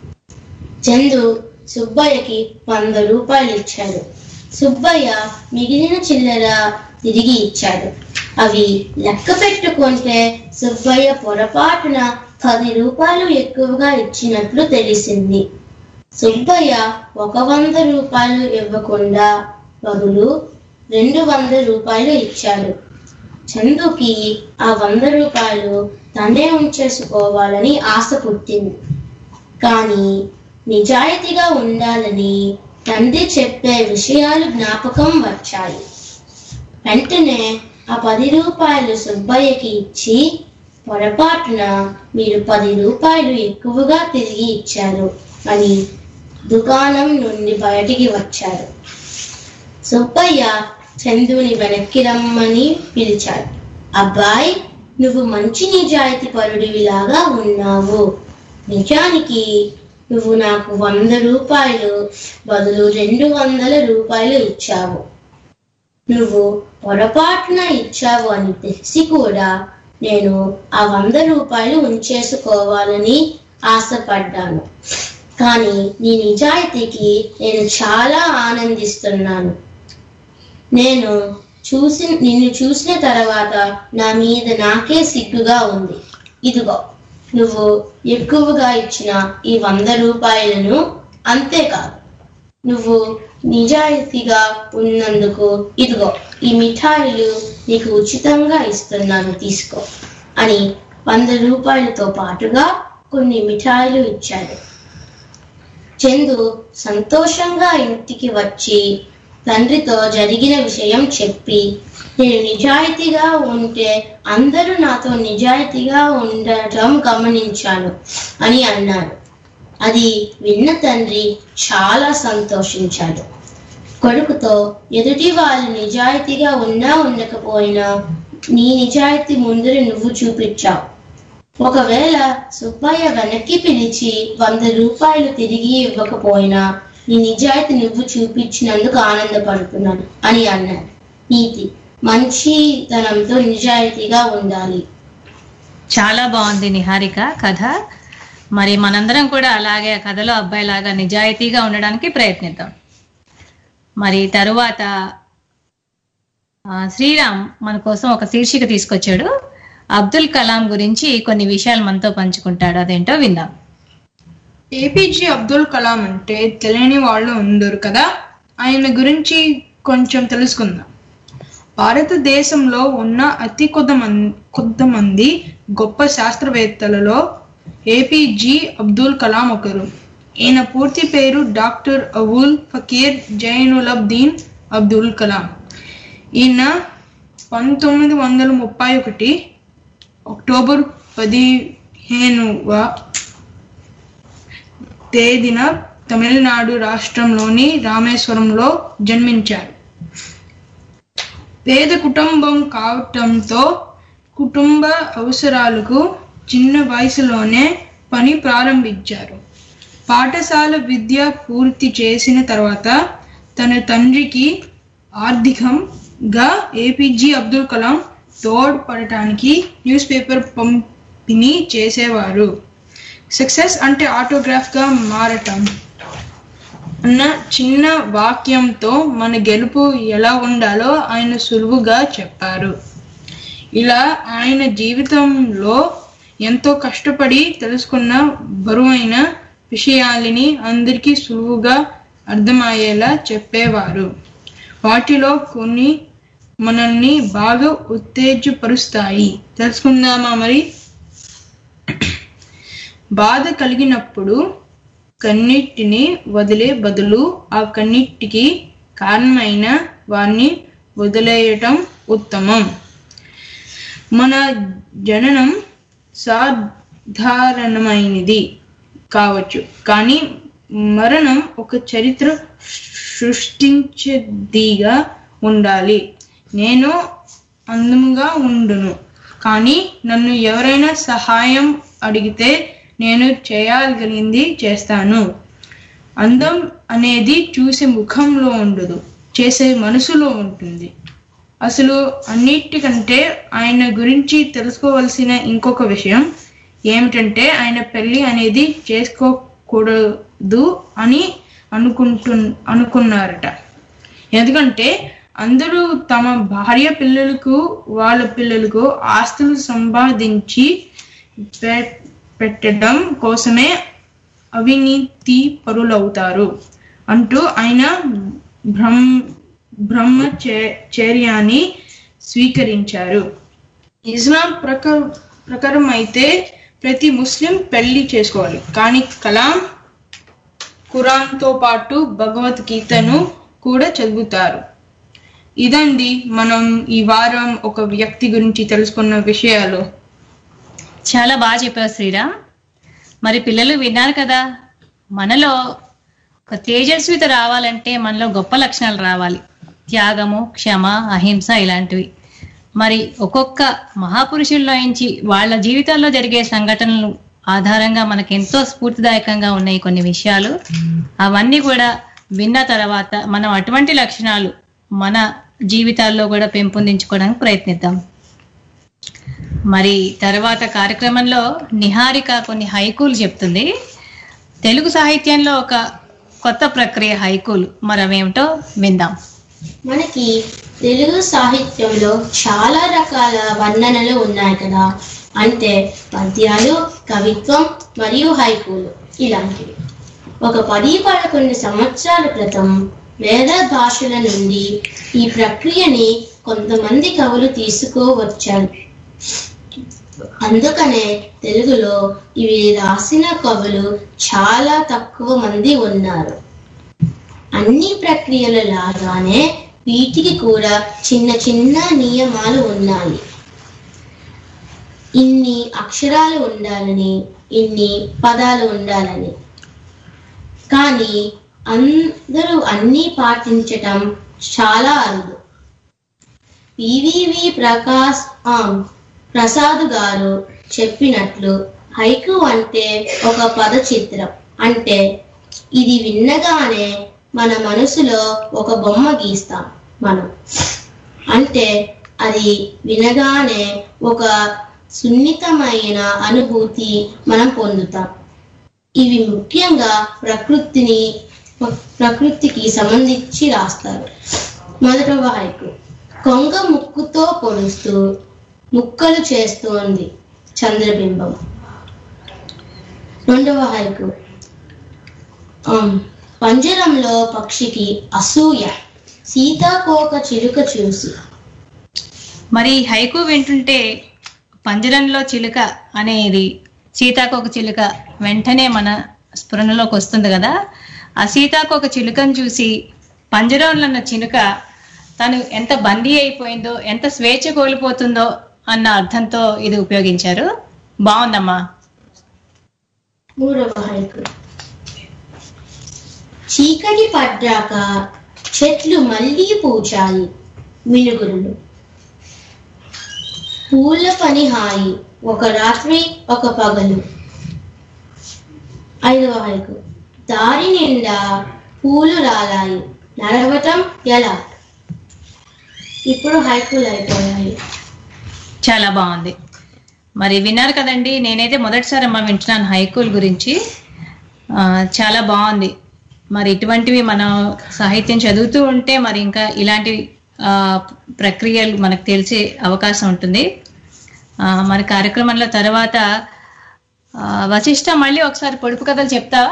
చందు సుబ్బయ్యకి వంద రూపాయలు ఇచ్చాడు. సుబ్బయ్య మిగిలిన చిల్లర తిరిగి ఇచ్చాడు. అవి లెక్క పెట్టుకుంటే సుబ్బయ్య పొరపాటున పది రూపాయలు ఎక్కువగా ఇచ్చినట్లు తెలిసింది. సుబ్బయ్య ఒక వంద రూపాయలు ఇవ్వకుండా బదులు రెండు వంద రూపాయలు ఇచ్చాడు. చందుకి ఆ వంద రూపాయలు తనే ఉంచేసుకోవాలని ఆశ పుట్టింది. కానీ నిజాయితీగా ఉండాలని తండ్రి చెప్పే విషయాలు జ్ఞాపకం వచ్చాయి. వెంటనే ఆ పది రూపాయలు సుబ్బయ్యకి ఇచ్చి, పొరపాటున మీరు పది రూపాయలు ఎక్కువగా తిరిగి ఇచ్చారు అని దుకాణం నుండి బయటికి వచ్చాడు. సుబ్బయ్య చందుని వెనక్కి రమ్మని పిలిచాడు. అబ్బాయి, నువ్వు మంచి నిజాయితీ పరుడివిలాగా ఉన్నావు. నిజానికి నువ్వు నాకు వంద రూపాయలు బదులు రెండు వందల రూపాయలు ఇచ్చావు. నువ్వు పొరపాటున ఇచ్చావు అని తెలిసి కూడా నేను ఆ వంద రూపాయలు ఉంచేసుకోవాలని ఆశపడ్డాను. కానీ నీ నిజాయితీకి నేను చాలా ఆనందిస్తున్నాను. నేను చూసి నిన్ను చూసిన తర్వాత నా మీద నాకే సిగ్గుగా ఉంది. ఇదిగో, నువ్వు ఎక్కువగా ఇచ్చిన ఈ వంద రూపాయలను, అంతేకాదు నువ్వు నిజాయితీగా ఉన్నందుకు ఇదిగో ఈ మిఠాయిలు నీకు ఉచితంగా ఇస్తున్నాను, తీసుకో అని వంద రూపాయలతో పాటుగా కొన్ని మిఠాయిలు ఇచ్చాడు. చందు సంతోషంగా ఇంటికి వచ్చి తండ్రితో జరిగిన విషయం చెప్పి, నేను నిజాయితీగా ఉంటే అందరూ నాతో నిజాయితీగా ఉండటం గమనించాను అని అన్నాడు. అది విన్న తండ్రి చాలా సంతోషించాడు. కొడుకుతో, ఎదుటి వాళ్ళు నిజాయితీగా ఉన్నా ఉండకపోయినా నీ నిజాయితీ ముందు నువ్వు చూపించావు. ఒకవేళ సుబ్బయ్య వెనక్కి పిలిచి వంద రూపాయలు తిరిగి ఇవ్వకపోయినా నీ నిజాయితీ నువ్వు చూపించినందుకు ఆనందపడుతున్నాను అని అన్నాడు. నీతి, మంచితనంతో నిజాయితీగా ఉండాలి. చాలా బాగుంది నిహారిక కథ. మరి మనందరం కూడా అలాగే కథలో అబ్బాయిలాగా నిజాయితీగా ఉండడానికి ప్రయత్నిద్దాం. మరి తరువాత శ్రీరామ్ మన కోసం ఒక శీర్షిక తీసుకొచ్చాడు. అబ్దుల్ కలాం గురించి కొన్ని విషయాలు మనతో పంచుకుంటాడు, అదేంటో విందాం. ఏపీజే అబ్దుల్ కలాం అంటే తెలియని వాళ్ళు ఉండరు కదా. ఆయన గురించి కొంచెం తెలుసుకుందాం. భారతదేశంలో ఉన్న అతి కొద్ది మంది కొద్దిమంది గొప్ప శాస్త్రవేత్తలలో ఏపీజే అబ్దుల్ కలాం ఒకరు. ఈయన పూర్తి పేరు డాక్టర్ అబుల్ ఫకీర్ జైనులబ్దీన్ అబ్దుల్ కలాం. ఈయన పంతొమ్మిది వందల ముప్పై ఒకటి అక్టోబర్ పదిహేనువ తేదీన తమిళనాడు రాష్ట్రంలోని రామేశ్వరంలో జన్మించారు. పేద కుటుంబం కావటంతో కుటుంబ అవసరాలకు చిన్న వయసులోనే పని ప్రారంభించారు. పాఠశాల విద్య పూర్తి చేసిన తర్వాత తన తండ్రికి ఆర్థికంగా ఏపీజే అబ్దుల్ కలాం తోడ్పడటానికి న్యూస్ పేపర్ పంపిణీ చేసేవారు. సక్సెస్ అంటే ఆటోగ్రాఫ్గా మారటం అన్న చిన్న వాక్యంతో మన గెలుపు ఎలా ఉండాలో ఆయన సులువుగా చెప్పారు. ఇలా ఆయన జీవితంలో ఎంతో కష్టపడి తెలుసుకున్న బరువైన విషయాలని అందరికీ సులువుగా అర్థమయ్యేలా చెప్పేవారు. వాటిలో కొన్ని మనల్ని బాగా ఉత్తేజపరుస్తాయి. తెలుసుకుందామా మరి? బాధ కలిగినప్పుడు కన్నిటిని వదిలే బదులు ఆ కన్నిటికి కారణమైన వారిని వదిలేయటం ఉత్తమం. మన జననం సాధారణమైనది కావచ్చు, కానీ మరణం ఒక చరిత్ర సృష్టించేదిగా ఉండాలి. నేను అందముగా ఉండును, కానీ నన్ను ఎవరైనా సహాయం అడిగితే నేను చేయగలిగింది చేస్తాను. అందం అనేది చూసే ముఖంలో ఉండదు, చేసే మనసులో ఉంటుంది. అసలు అన్నిటికంటే ఆయన గురించి తెలుసుకోవాల్సిన ఇంకొక విషయం ఏమిటంటే ఆయన పెళ్లి అనేది చేసుకోకూడదు అని అనుకుంటు అనుకున్నారట. ఎందుకంటే అందరూ తమ భార్య పిల్లలకు వాళ్ళ పిల్లలకు ఆస్తులు సంపాదించి పెట్టడం కోసమే అవినీతి పరులవుతారు అంటూ ఆయన బ్రహ్మ బ్రహ్మచర్యాన్ని స్వీకరించారు. ఇస్లాం ప్రకారం ప్రకారం అయితే ప్రతి ముస్లిం పెళ్లి చేసుకోవాలి, కానీ కలాం ఖురాన్తో పాటు భగవద్గీతను కూడా చదువుతారు. ఇదండి మనం ఈ వారం ఒక వ్యక్తి గురించి తెలుసుకున్న విషయాలు. చాలా బాగా చెప్పావు శ్రీరామ్. మరి పిల్లలు విన్నారు కదా, మనలో ఒక తేజస్విత రావాలంటే మనలో గొప్ప లక్షణాలు రావాలి. త్యాగము, క్షమ, అహింస ఇలాంటివి. మరి ఒక్కొక్క మహాపురుషుల్లో నుంచి వాళ్ళ జీవితాల్లో జరిగే సంఘటనలు ఆధారంగా మనకు ఎంతో స్ఫూర్తిదాయకంగా ఉన్నాయి కొన్ని విషయాలు. అవన్నీ కూడా విన్న తర్వాత మనం అటువంటి లక్షణాలు మన జీవితాల్లో కూడా పెంపొందించుకోవడానికి ప్రయత్నిద్దాం. మరి తర్వాత కార్యక్రమంలో నిహారిక కొన్ని హైకూలు చెప్తుంది. తెలుగు సాహిత్యంలో ఒక కొత్త ప్రక్రియ హైకూలు, మరి అవేమిటో విందాం. మనకి తెలుగు సాహిత్యంలో చాలా రకాల వర్ణనలు ఉన్నాయి కదా, అంటే పద్యాలు, కవిత్వం మరియు హైకూలు ఇలాంటివి. ఒక పది పదకొండు సంవత్సరాల క్రితం వేద భాషల నుండి ఈ ప్రక్రియని కొంతమంది కవులు తీసుకోవచ్చారు. అందుకనే తెలుగులో ఇవి రాసిన కవులు చాలా తక్కువ మంది ఉన్నారు. అన్ని ప్రక్రియల లాగానే వీటికి కూడా చిన్న చిన్న నియమాలు ఉన్నాయి. ఇన్ని అక్షరాలు ఉండాలని, ఇన్ని పదాలు ఉండాలని. కానీ అందరూ అన్నీ పాటించటం చాలా అరుదు. పివివి ప్రకాష్ ఆమ్ ప్రసాద్ గారు చెప్పినట్లు హైకు అంటే ఒక పద చిత్రం. అంటే ఇది విన్నగానే మన మనసులో ఒక బొమ్మ గీస్తాం మనం. అంటే అది వినగానే ఒక సున్నితమైన అనుభూతి మనం పొందుతాం. ఇవి ముఖ్యంగా ప్రకృతిని ప్రకృతికి సంబంధించి రాస్తారు. మొదటవ హైకు. కొంగ ముక్కుతో పొడుస్తూ ముక్కలు చేస్తోంది చంద్రబింబం. రెండవ హైకు. పంజరంలో పక్షికి అసూయ, సీతాకోక చిలుక చూసి. మరి హైకు వింటుంటే పంజరంలో చిలుక అనేది సీతాకోక చిలుక వెంటనే మన స్ఫురణలోకి వస్తుంది కదా. ఆ సీతాకోక చిలుకను చూసి పంజరంలో ఉన్న చిలుక తను ఎంత బందీ అయిపోయిందో, ఎంత స్వేచ్ఛ కోల్పోతుందో అన్న అర్థంతో ఇది ఉపయోగించారు. బాగుందమ్మా. మూడవ హైకు. చీకటి పడ్డాక చెట్లు మళ్ళీ పూచాయి మినుగురులు, పూల పని హాయి ఒక రాత్రి ఒక పగలు. ఐదవ హైకు. దారి నిండా పూలు రాలాయి, నడవటం ఎలా. ఇప్పుడు హైకులు అయిపోయాయి. చాలా బాగుంది. మరి విన్నారు కదండి, నేనైతే మొదటిసారి అమ్మ వింటున్నాను హైకూల్ గురించి. చాలా బాగుంది. మరి ఇటువంటివి మనం సాహిత్యం చదువుతూ ఉంటే మరి ఇంకా ఇలాంటి ప్రక్రియలు మనకు తెలిసే అవకాశం ఉంటుంది. మరి కార్యక్రమంలో తర్వాత వశిష్ఠ మళ్ళీ ఒకసారి పొడుపు కథలు చెప్తావా?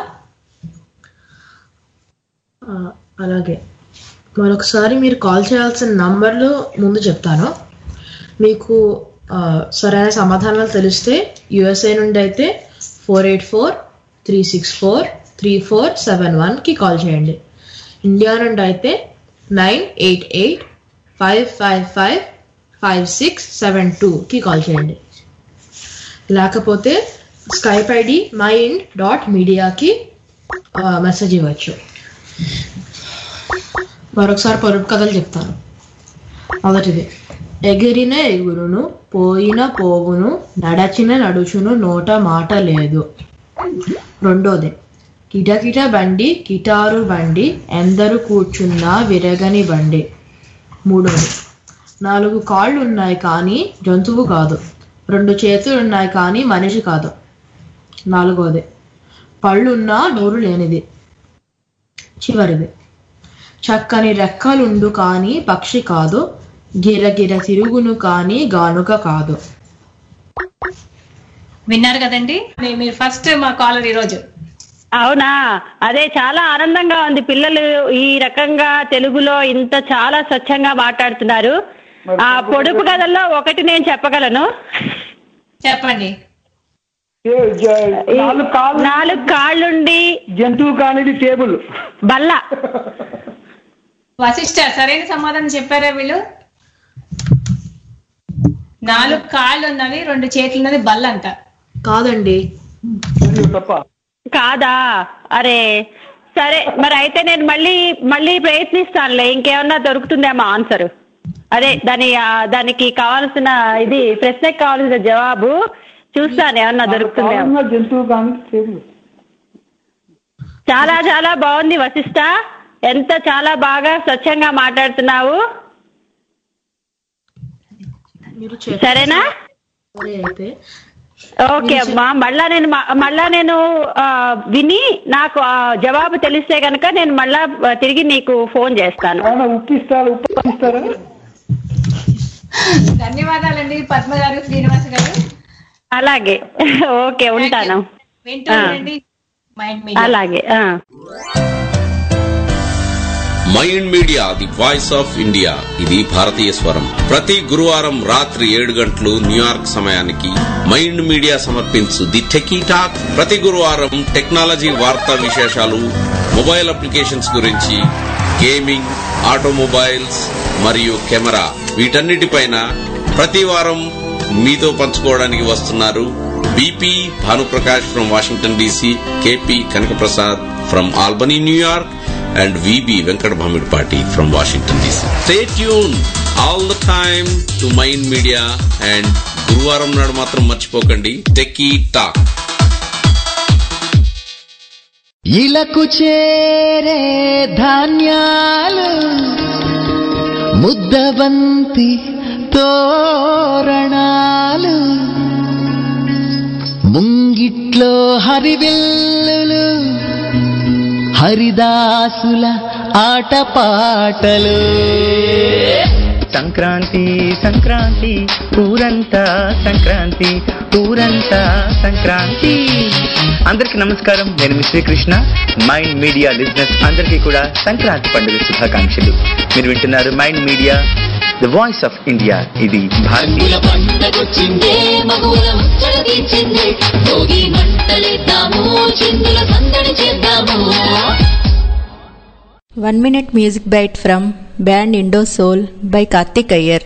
అలాగే. మరొకసారి మీరు కాల్ చేయాల్సిన నంబర్లు ముందు చెప్తాను. మీకు సరైన సమాధానాలు తెలిస్తే యుఎస్ఏ నుండి అయితే four eight four three six four three four seven వన్కి కాల్ చేయండి. ఇండియా నుండి అయితే nine eight eight five five five five six seven టూకి కాల్ చేయండి. లేకపోతే స్కైప్ ఐడి మైండ్ డాట్ మీడియాకి మెసేజ్ ఇవ్వచ్చు. మరొకసారి పొరుపు కథలు చెప్తాను. మొదటిది. ఎగిరిన ఎగురును, పోయిన పోవును, నడచిన నడుచును, నోట మాట లేదు. రెండోది. కిటకిట బండి, కిటారు బండి, ఎందరు కూర్చున్నా విరగని బండి. మూడోది. నాలుగు కాళ్ళు ఉన్నాయి కానీ జంతువు కాదు, రెండు చేతులు ఉన్నాయి కానీ మనిషి కాదు. నాలుగోది. పళ్ళున్నా నోరు లేనిది. చివరిది. చక్కని రెక్కలుండు కానీ పక్షి కాదు, గిరగిర తిరుగును కానీ గానుక కాదు. విన్నారు కదండి, మీరు ఫస్ట్ మా కాలర్ ఈరోజు. అవునా, అదే చాలా ఆనందంగా ఉంది. పిల్లలు ఈ రకంగా తెలుగులో ఇంత చాలా స్వచ్ఛంగా మాట్లాడుతున్నారు. ఆ పొడుపు కథల్లో ఒకటి నేను చెప్పగలను. చెప్పండి. నాలుగు కాళ్ళుండి జంతువు కానిది టేబుల్, బల్ల. వశిష్ఠ సరైన సమాధానం చెప్పారా వీళ్ళు? నాలుగు కాళ్ళు ఉన్నవి, రెండు చేతులు ఉన్నది బల్ల అంట. కాదండి. కాదా? అరే సరే, మరి అయితే నేను మళ్ళీ మళ్ళీ ప్రయత్నిస్తానులే, ఇంకేమన్నా దొరుకుతుందేమో ఆన్సర్. అదే దాని దానికి కావాల్సిన ఇది ప్రశ్నకి కావాల్సిన జవాబు చూస్తాను, ఏమన్నా దొరుకుతుందేమో. జంతువు కానిది. చాలా చాలా బాగుంది వశిష్ఠ, ఎంత చాలా బాగా స్వచ్ఛంగా మాట్లాడుతున్నావు. సరేనా? ఓకే అమ్మా, మళ్ళా నేను మళ్ళా నేను విని నాకు జవాబు తెలిస్తే కనుక నేను మళ్ళా తిరిగి నీకు ఫోన్ చేస్తాను. ధన్యవాదాలండి పద్మ గారు, శ్రీనివాస గారు. అలాగే, ఓకే, ఉంటాను. అలాగే. Mind Media the voice of India, ఇది భారతీయ స్వరం. ప్రతి గురువారం రాత్రి ఏడు గంటలు న్యూయార్క్ సమయానికి మైండ్ మీడియా సమర్పించు ది టెకీ టాక్. ప్రతి గురువారం టెక్నాలజీ వార్తా విశేషాలు, మొబైల్ అప్లికేషన్స్ గురించి, గేమింగ్, ఆటోమొబైల్స్ మరియు కెమెరా, వీటన్నిటిపైన ప్రతి వారం మీతో పంచుకోవడానికి వస్తున్నారు BP Bhanuprakash from Washington DC, KP Kanakaprasad from Albany New York, and V B Venkat Bhamidpati from Washington D C. Stay tuned all the time to Mind Media, and గురువారం నాడు మాత్రం మర్చిపోకండి టెకీ టాక్. ఇలకు చేరే ధాన్యాలు, ముద్దబంతి తోరణాలు, ముంగిట్లో హరివిల్లులు, హరిదాసుల ఆటపాటలు. సంక్రాంతి సంక్రాంతి ఊరంతా సంక్రాంతి ఊరంతా సంక్రాంతి. అందరికీ నమస్కారం, నేను మీ శ్రీకృష్ణ. మైండ్ మీడియా లిజినెస్ అందరికీ కూడా సంక్రాంతి పండుగ శుభాకాంక్షలు. మీరు వింటున్నారు Mind Media the voice of India. ఇది భారతీయ పండగొచ్చిందే మగువుల ముచ్చట తీర్చిందే భోగి మంటలేద్దాము చిందుల సందడి చేద్దాము. One minute music bite from band Indo Soul by Karthik Iyer.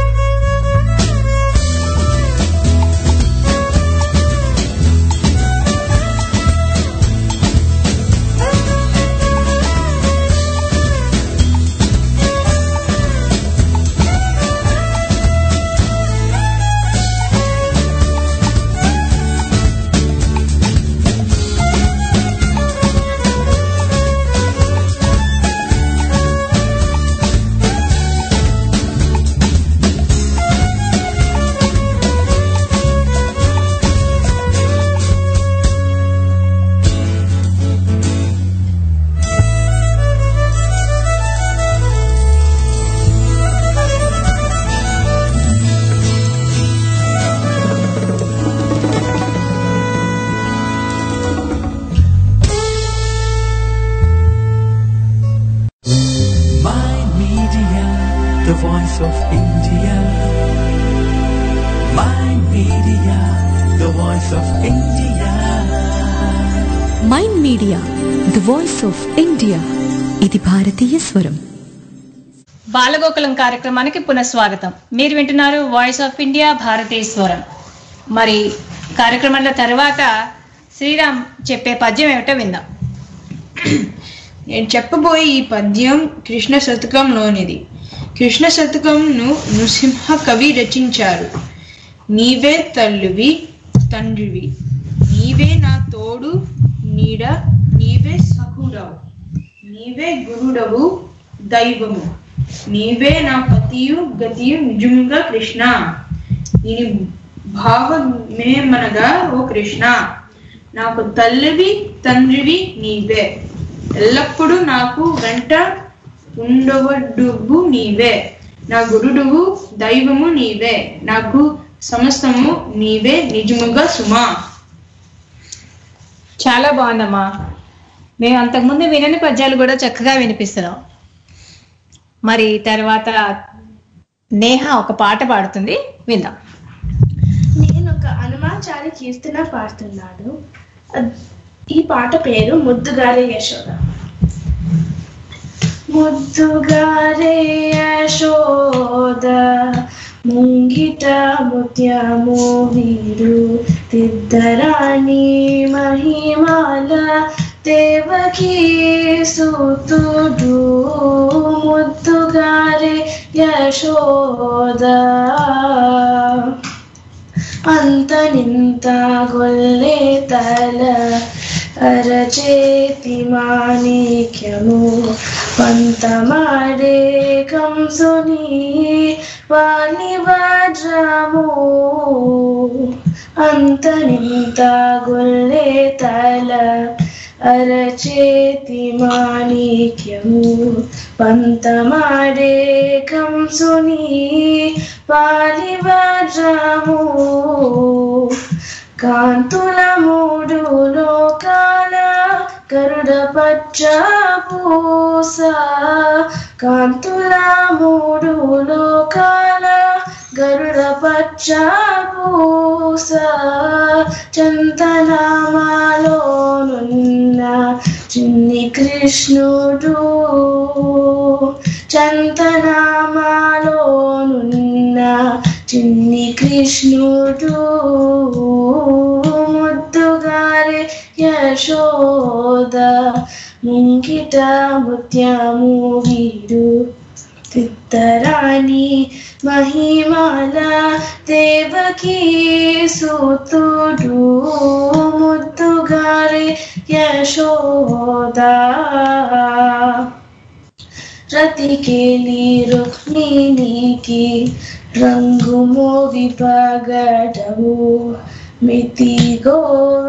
The voice of India. Mind Media, the voice of India. Mind Media, the voice of India. ఇది భారతీయ స్వరం. బాలగోకులం కార్యక్రమానికి పునఃస్వాగతం. మీరు వింటున్నారు వాయిస్ ఆఫ్ ఇండియా భారతీయ స్వరం. మరి కార్యక్రమంలో తర్వాత శ్రీరామ్ చెప్పే పద్యం ఏమిటో విందాం. నేను చెప్పబోయే ఈ పద్యం కృష్ణ శతకంలోనిది. కృష్ణ శతకంను నృసింహ కవి రచించారు. నీవే తల్లివి తండ్రివి, నీవే నా తోడు నీడ, నీవే సఖుడవు, నీవే గురుడవు దైవము, నీవే నా పతియు గతియు నిజంగా కృష్ణ. దీని భావమేమనగా, ఓ కృష్ణ, నాకు తల్లివి తండ్రివి నీవే, ఎల్లప్పుడూ నాకు వెంట ఉండవడువు నీవే, నా గురుడువు దైవము నీవే, నాకు సమస్తము నీవే నిజముగా సుమా. చాలా బాగుందమ్మా. మేము అంతకుముందు వినని పద్యాలు కూడా చక్కగా వినిపిస్తున్నాం. మరి తర్వాత నేహ ఒక పాట పాడుతుంది, విందాం. నేను ఒక హనుమాచారి కీర్తన పాడుతున్నాడు. ఈ పాట పేరు ముద్దుగారే యశోద. ముద్దుగారే యశోద ముంగిట ముత్యము వీరు తిద్దరాణి మహిమాల దేవకీ సుతుడు ముద్దుగారే యశోద అంత నింత గొల్లే తల అరచేతి మాణిక్యము పంతమాడే కంసుని వాణి వజ్రము అంత నింత గొల్లే తల అరచేతి మాణిక్యము పంతమాడే కంసుని వాణి వజ్రము కాంతుల మూడు లోకాల గరుడ పచ్చ పూస కాంతుల మూడు లోకాల గరుడ పచ్చ పూస చందనామాలోనున్న చిన్ని కృష్ణుడు చందనామాలోనున్న చిన్ని కృష్ణుడు ముద్దుగారే యశోద ముంగిట ముత్యము వీరు తిత్తరాణి మహిమాల దేవకీ సుతుడు ముద్దుగారే యశోద రతికేలి రుక్మిణికి రంగు మోవి పగడవు మితి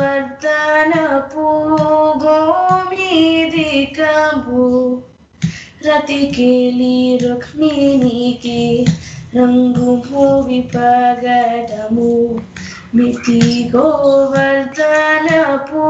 గోవర్ధనపు గోమీదికము రతికేలి రుక్మిణికి రంగు మూవి పగడము మితి గోవర్ధనపు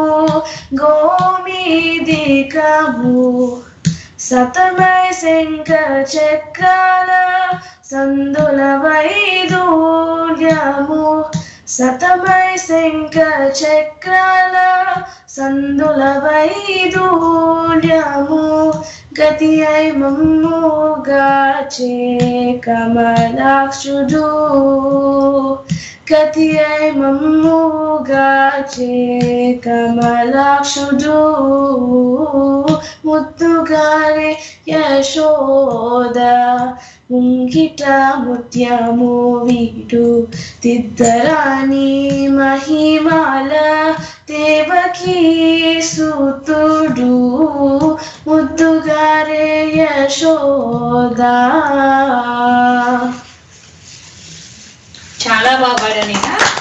గోమీదికము సతమై శంఖ చక్రాల సందుల వైదూర్యము సతమై శంఖ చక్రాల సందుల వైదూర్యము గతి అయి మమ్ముగాచే కమలాక్షుడు గతి అయి మమ్ముగాచే కమలాక్షుడు ముద్దుగారే యశోద ముంగిట ముత్యము వీడు తిద్దరాని మహిమాల దేవకీ సుతుడు ముద్దుగారే యశోద. చాలా బాగా పాడాను.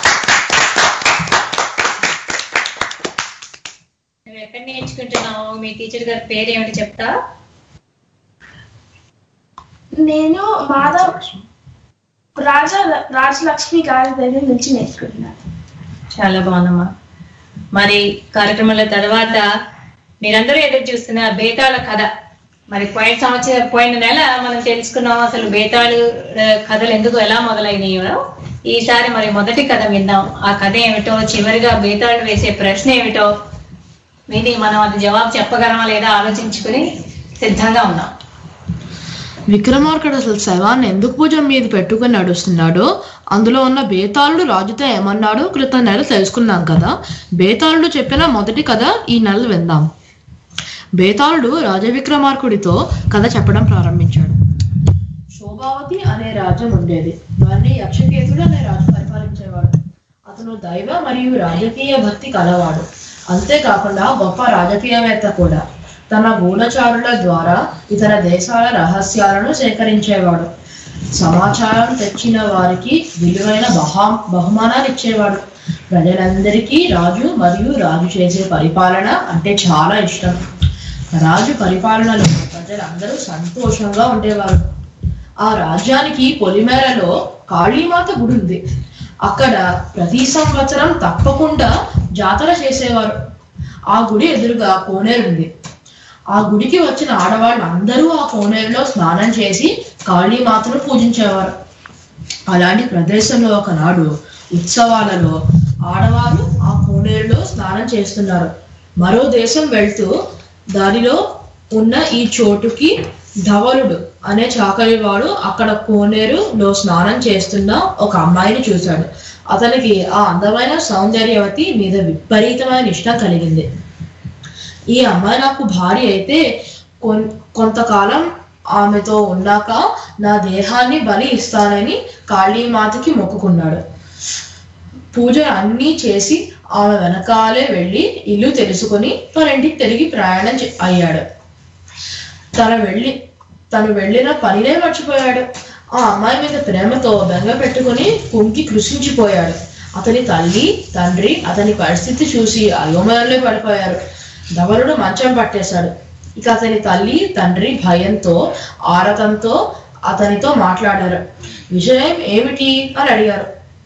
నువ్వు ఎక్కడ నేర్చుకుంటున్నావు? మీ టీచర్ గారి పేరు ఏమిటి చెప్తా? నేను మాధవ్ రాజా రాజలక్ష్మి గారి దగ్గర నుంచి నేర్చుకుంటున్నాను. చాలా బాగుందమ్మా. మరి కార్యక్రమాల తర్వాత మీరందరూ ఎదురు చూస్తున్న బేతాళ కథ. మరి పోయిన సంవత్సరం పోయిన నెల మనం తెలుసుకున్నాం అసలు బేతాళు కథలు ఎందుకు ఎలా మొదలైనయో. ఈసారి మరి మొదటి కథ విందాం. ఆ కథ ఏమిటో, చివరిగా బేతాళు వేసే ప్రశ్న ఏమిటో విని మనం అది జవాబు చెప్పగలమా లేదా ఆలోచించుకుని సిద్ధంగా ఉన్నాం. విక్రమార్కుడు అసలు శవాన్ని ఎందుకు భుజం మీద పెట్టుకుని నడుస్తున్నాడో, అందులో ఉన్న బేతాళుడు రాజుతో ఏమన్నాడో క్రితం నెల తెలుసుకున్నాం కదా. బేతాళుడు చెప్పిన మొదటి కథ ఈ నెల విందాం. బేతాళుడు రాజవిక్రమార్కుడితో కథ చెప్పడం ప్రారంభించాడు. శోభావతి అనే రాజ్యం ఉండేది. దాన్ని యక్షకేతుడు అనే రాజు పరిపాలించేవాడు. అతను దైవ మరియు రాజకీయ భక్తి కలవాడు. అంతేకాకుండా గొప్ప రాజకీయవేత్త కూడా. తన గూఢచారుల ద్వారా ఇతర దేశాల రహస్యాలను సేకరించేవాడు. సమాచారం తెచ్చిన వారికి విలువైన బహా బహుమానాలు ఇచ్చేవాడు. ప్రజలందరికీ రాజు మరియు రాజు చేసే పరిపాలన అంటే చాలా ఇష్టం. రాజు పరిపాలనలో ప్రజలందరూ సంతోషంగా ఉండేవారు. ఆ రాజ్యానికి పొలిమేరలో కాళీమాత గుడి ఉంది. అక్కడ ప్రతి సంవత్సరం తప్పకుండా జాతర చేసేవారు. ఆ గుడి ఎదురుగా కోనేరుంది. ఆ గుడికి వచ్చిన ఆడవాళ్ళు అందరూ ఆ కోనేరులో స్నానం చేసి కాళీమాతను పూజించేవారు. అలాంటి ప్రదేశంలో ఒకనాడు ఉత్సవాలలో ఆడవారు ఆ కోనేరులో స్నానం చేస్తున్నారు. మరో దేశం వెళ్తూ దానిలో ఉన్న ఈ చోటుకి ధవలుడు అనే చాకలివాడు అక్కడ కోనేరులో స్నానం చేస్తున్న ఒక అమ్మాయిని చూశాడు. అతనికి ఆ అందమైన సౌందర్యవతి మీద విపరీతమైన ఇష్టం కలిగింది. ఈ అమ్మాయి నాకు భార్య అయితే కొంతకాలం ఆమెతో ఉన్నాక నా దేహాన్ని బలి ఇస్తానని కాళీమాతకి మొక్కుకున్నాడు. పూజ అన్నీ చేసి ఆమె వెనకాలే వెళ్ళి ఇల్లు తెలుసుకొని తన ఇంటికి తిరిగి ప్రయాణం అయ్యాడు. తన వెళ్ళి తను వెళ్ళిన పనినే మర్చిపోయాడు. ఆ అమ్మాయి మీద ప్రేమతో బెంగ పెట్టుకుని కుంకి కృషించిపోయాడు. అతని తల్లి తండ్రి అతని పరిస్థితి చూసి అయోమయంలో పడిపోయారు. ధవలుడు మంచం పట్టేశాడు. ఇక అతని తల్లి తండ్రి భయంతో ఆరతంతో అతనితో మాట్లాడారు. విషయం ఏమిటి అని అడిగారు.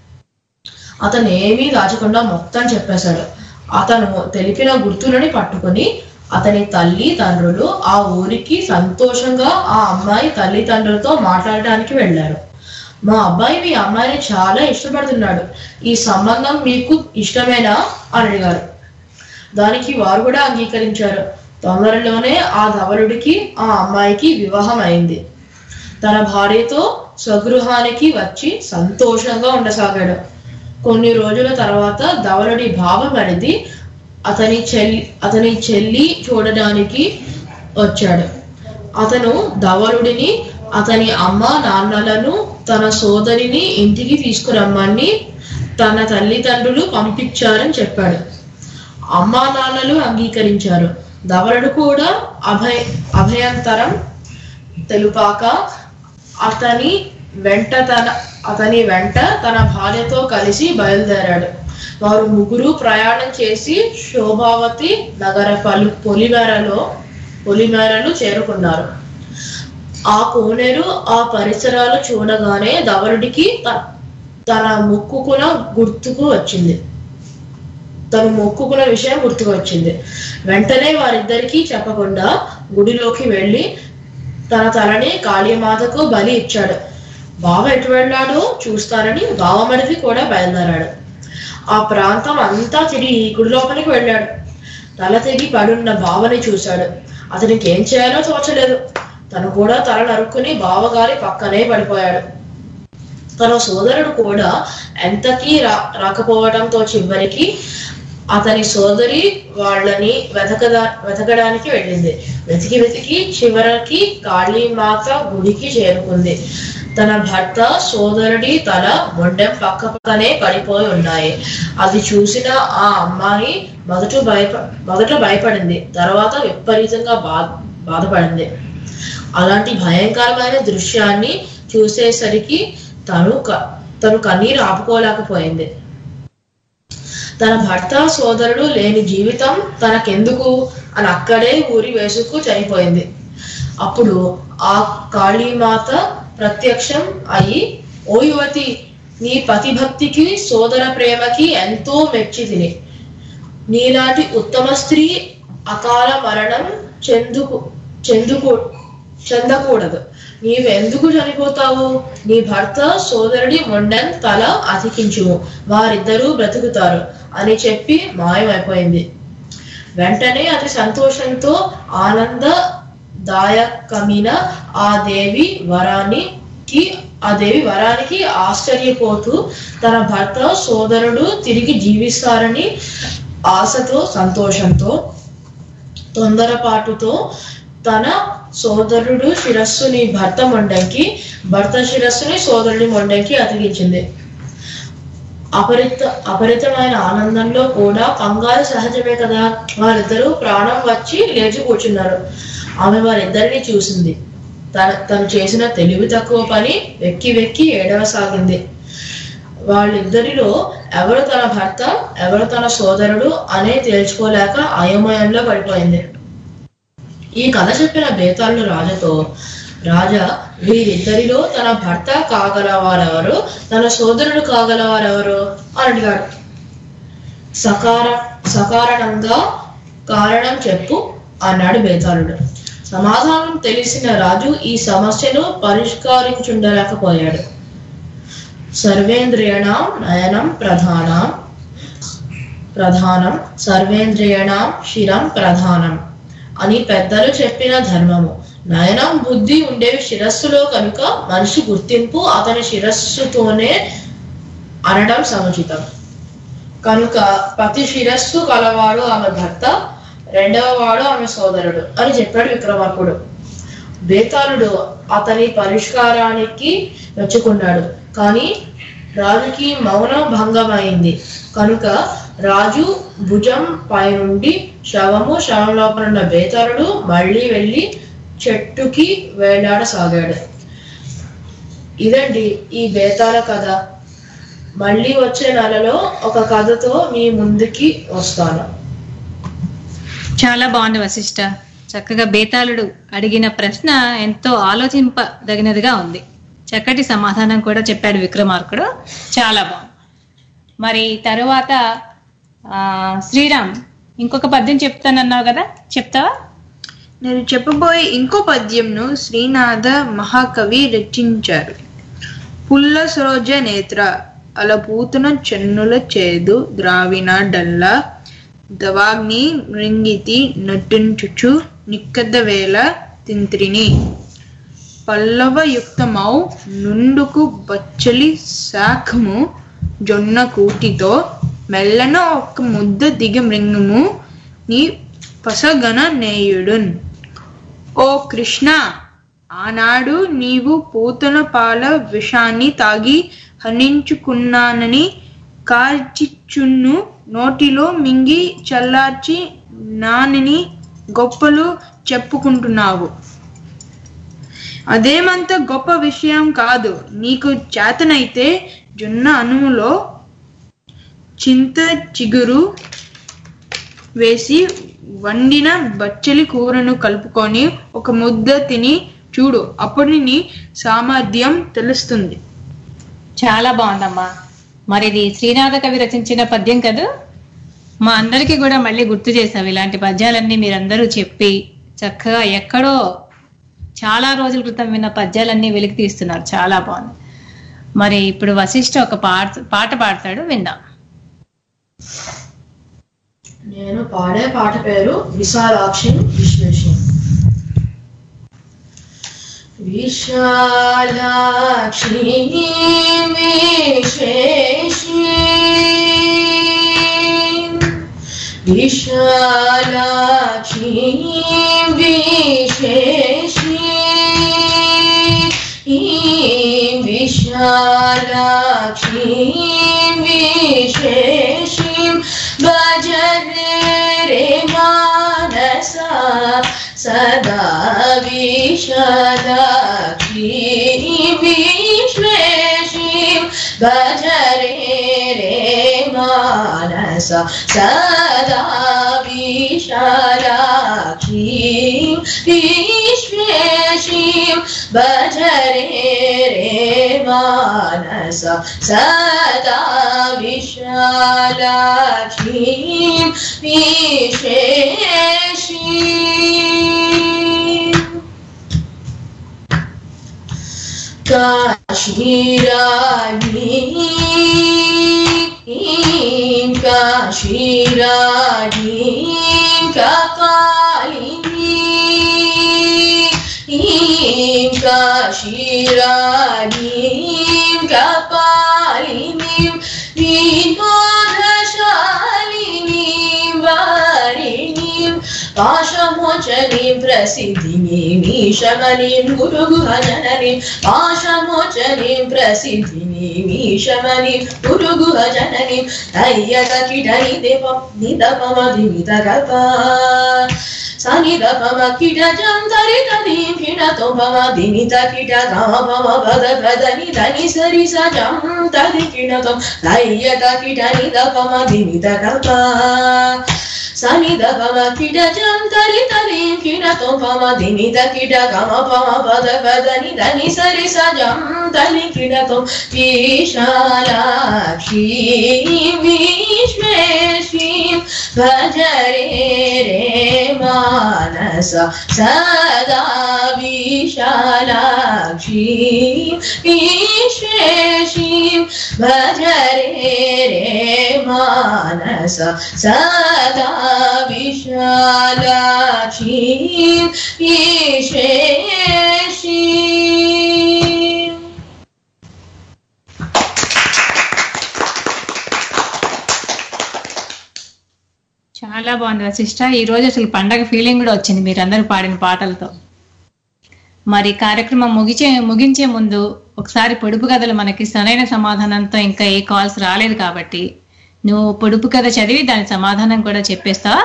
అతను ఏమీ దాచకుండా మొత్తం చెప్పేశాడు. అతను తెలిపిన గుర్తులని పట్టుకుని అతని తల్లి తండ్రులు ఆ ఊరికి సంతోషంగా ఆ అమ్మాయి తల్లిదండ్రులతో మాట్లాడడానికి వెళ్ళారు. మా అబ్బాయి మీ అమ్మాయిని చాలా ఇష్టపడుతున్నాడు. ఈ సంబంధం మీకు ఇష్టమేనా అని అడిగారు. దానికి వారు కూడా అంగీకరించారు. తొందరలోనే ఆ ధవలుడికి ఆ అమ్మాయికి వివాహం అయింది. తన భార్యతో స్వగృహానికి వచ్చి సంతోషంగా ఉండసాగాడు. కొన్ని రోజుల తర్వాత ధవలుడి భావమరిది అతని చెల్లి అతని చెల్లి చూడడానికి వచ్చాడు. అతను ధవలుడిని అతని అమ్మ నాన్నలను తన సోదరిని ఇంటికి తీసుకురమ్మని తన తల్లిదండ్రులు పంపించారని చెప్పాడు. అమ్మా నాన్నలు అంగీకరించారు. ధవలుడు కూడా అభయ అభయంతరం తెలుపాక అతని వెంట తన అతని వెంట తన భార్యతో కలిసి బయలుదేరాడు. వారు ముగ్గురు ప్రయాణం చేసి శోభావతి నగర పలు పొలిమేరలో పొలిమేరలు చేరుకున్నారు. ఆ కోనేరు ఆ పరిసరాలు చూడగానే ధవలుడికి తన మొక్కుకున్న గుర్తుకు వచ్చింది తను మొక్కుకున్న విషయం గుర్తుకు వచ్చింది వెంటనే వారిద్దరికీ చెప్పకుండా గుడిలోకి వెళ్ళి తన తలని కాళీమాతకు బలి ఇచ్చాడు. బావ ఎటు వెళ్ళాడో చూస్తానని బావమడిది కూడా బయలుదేరాడు. ఆ ప్రాంతం అంతా తిరిగి గుడి లోపలికి వెళ్ళాడు. తల తెగి పడున్న బావని చూశాడు. అతనికి ఏం చేయాలో తోచలేదు. తను కూడా తల నరుక్కుని బావగారి పక్కనే పడిపోయాడు. తన సోదరుడు కూడా ఎంతకీ రా రాకపోవడంతో చివరికి అతని సోదరి వాళ్ళని వెతకదా వెతకడానికి వెళ్ళింది. వెతికి వెతికి చివరికి కాళీమాత గుడికి చేరుకుంది. తన భర్త సోదరుడి తల మొండెం పక్క పక్కనే పడిపోయి ఉన్నాయి. అది చూసిన ఆ అమ్మాయి మొదట భయప మొదట భయపడింది. తర్వాత విపరీతంగా బా బాధపడింది. అలాంటి భయంకరమైన దృశ్యాన్ని చూసేసరికి తను తను కన్నీరు ఆపుకోలేకపోయింది. తన భర్త సోదరుడు లేని జీవితం తనకెందుకు అని అక్కడే ఊరి వేసుకు చనిపోయింది. అప్పుడు ఆ కాళీమాత ప్రత్యక్షం అయి, ఓ యువతి, నీ పతిభక్తికి సోదర ప్రేమకి ఎంతో మెచ్చి తిని నీలాంటి ఉత్తమ స్త్రీ అకాల మరణం చెందుకు చెందుకు చెందకూడదు. నీవెందుకు చనిపోతావు? నీ భర్త సోదరుడి మొండెం తల అతికించుము, వారిద్దరూ బ్రతుకుతారు అని చెప్పి మాయమైపోయింది. వెంటనే అతి సంతోషంతో ఆనందదాయకమైన ఆ దేవి వరానికి ఆ దేవి వరానికి ఆశ్చర్యపోతూ తన భర్త సోదరుడు తిరిగి జీవిస్తారని ఆశతో సంతోషంతో తొందరపాటుతో తన సోదరుడు శిరస్సుని భర్త మొండంకి భర్త శిరస్సుని సోదరుడి మొండంకి అతికించింది. అపరిత అపరితమైన ఆనందంలో కూడా కంగారు సహజమే కదా. వారిద్దరూ ప్రాణం వచ్చి లేచి కూర్చున్నారు. ఆమె వారిద్దరిని చూసింది. తన తను చేసిన తెలివి తక్కువ పని వెక్కి వెక్కి ఏడవసాగింది. వాళ్ళిద్దరిలో ఎవరు తన భర్త ఎవరు తన సోదరుడు అనే తేల్చుకోలేక అయోమయంలో పడిపోయింది. ఈ కథ చెప్పిన బేతాళుడు రాజుతో, రాజా, వీరిద్దరిలో తన భర్త కాగలవారెవరు, తన సోదరుడు కాగలవారెవరు అని అడిగాడు. సకార సకారణంగా కారణం చెప్పు అన్నాడు బేతాళుడు. సమాధానం తెలిసిన రాజు ఈ సమస్యను పరిష్కరించుండలేకపోయాడు. సర్వేంద్రియాణం నయనం ప్రధానం ప్రధానం సర్వేంద్రియాణం శిరం ప్రధానం అని పెద్దలు చెప్పిన ధర్మము. నయనం బుద్ధి ఉండేవి శిరస్సులో కనుక మనిషి గుర్తింపు అతని శిరస్సుతోనే అనడం సముచితం. కనుక ప్రతి శిరస్సు కలవాడు ఆమె భర్త, రెండవ వాడు ఆమె సోదరుడు అని చెప్పాడు విక్రమార్కుడు. బేతాళుడు అతని పరిష్కారానికి మెచ్చుకున్నాడు. కానీ రాజుకి మౌన భంగమైంది కనుక రాజు భుజం పై నుండి శవము శవం లోపల ఉన్న బేతాళుడు మళ్ళీ వెళ్ళి చెట్టుకి వేలాడసాగాడు. ఇదండి ఈ బేతాళ కథ. మళ్ళీ వచ్చే నెలలో ఒక కథతో మీ ముందుకి వస్తాను. చాలా బాగుంది వశిష్ట. చక్కగా బేతాళుడు అడిగిన ప్రశ్న ఎంతో ఆలోచింపదగినదిగా ఉంది. చక్కటి సమాధానం కూడా చెప్పాడు విక్రమార్కుడు. చాలా బాగుంది. మరి తరువాత ఆ శ్రీరామ్ ఇంకొక పద్యం చెప్తానన్నావు కదా, చెప్తావా? నేను చెప్పబోయే ఇంకో పద్యంను శ్రీనాథ మహాకవి రచించారు. పుల్ల సరోజ నేత్ర అలపూతున చెన్నుల చేదు ద్రావిణ డల్ల దవాగ్ని మృంగితి నటించుచు నిక్కద వేళ తింత్రిని పల్లవయుక్తమౌ నుండుకు బచ్చలి శాఖము జొన్న కూటితో మెల్లన ఒక్క ముద్ద దిగ మృంగము నీ పసగన నేయుడున్. ఓ కృష్ణ, ఆనాడు నీవు పూతన పాల విషాన్ని తాగి హరించుకున్నానని కార్చిచ్చున్ను నోటిలో మింగి చల్లార్చి నానిని గొప్పలు చెప్పుకుంటున్నావు. అదేమంత గొప్ప విషయం కాదు. నీకు చేతనైతే జొన్న అనుములో చింత చిగురు వేసి వండిన బచ్చలి కూరను కలుపుకొని ఒక ముద్ద తిని చూడు, అప్పుడు నీ సామర్థ్యం తెలుస్తుంది. చాలా బాగుందమ్మా. మరి ఇది శ్రీనాథ కవి రచించిన పద్యం కదా, మా అందరికీ కూడా మళ్ళీ గుర్తు చేసావు. ఇలాంటి పద్యాలన్నీ మీరందరూ చెప్పి చక్కగా ఎక్కడో చాలా రోజుల క్రితం విన్న పద్యాలన్నీ వెలికి తీస్తున్నారు. చాలా బాగుంది. మరి ఇప్పుడు వశిష్ఠ ఒక పాట పాట పాడతాడు, విందాం. నేను పాడే పాట పేరు విశాలాక్షి విశ్వేషి. విశాలాక్షి విశ్వేషి విశాలాక్షి విశ్వేషి విశాలాక్షి విశ్వేషి భజరే రే మానస సదా విశాలాక్షి విశ్వేషి భజరే రే మానస సదా విశాలాక్షి విశ్వేషి భజరే రే మానస సదా విశాలాక్షి విశ్వేషి. కాశీరాణి కాశీరాణి కపాలిని కాశీరాణి కపాలిని వినోదశాలిని వారిని పాశమోచని ప్రసిద్ధిని మీషమని గురుగుహజనని పాశమోచని ప్రసిద్ధిని మీషమని గురుగుహజనని అయ్యక కిటని దేవ నిదపమది నితగప సనిద పమ కిట జంతరి తని కిట తోపమ దినిత కిట గమ పమ పద పదని దని సరి సజం తది కిట తో అయ్యక కిట నిదపమ దినిత గప సనిద పమ కిట జంతరి తని కిట తోపమ దినిత కిట గమ పమ పద పదని దని సరి సజం తది కిట తో విశాలాక్షి విశ్వేషి భజరే రే మానస సదా విశాలాక్షి విశ్వేషి భజరే రే మానస సదా విశాలాక్షి విశ్వేషి. చాలా బాగుంది వశిష్ఠ. ఈ రోజు అసలు పండగ ఫీలింగ్ కూడా వచ్చింది మీరందరూ పాడిన పాటలతో. మరి కార్యక్రమం ముగిచే ముగించే ముందు ఒకసారి పొడుపు కథలు మనకి సరైన సమాధానంతో ఇంకా ఏ కాల్స్ రాలేదు కాబట్టి నువ్వు పొడుపు కథ చదివి దాని సమాధానం కూడా చెప్పేస్తావా?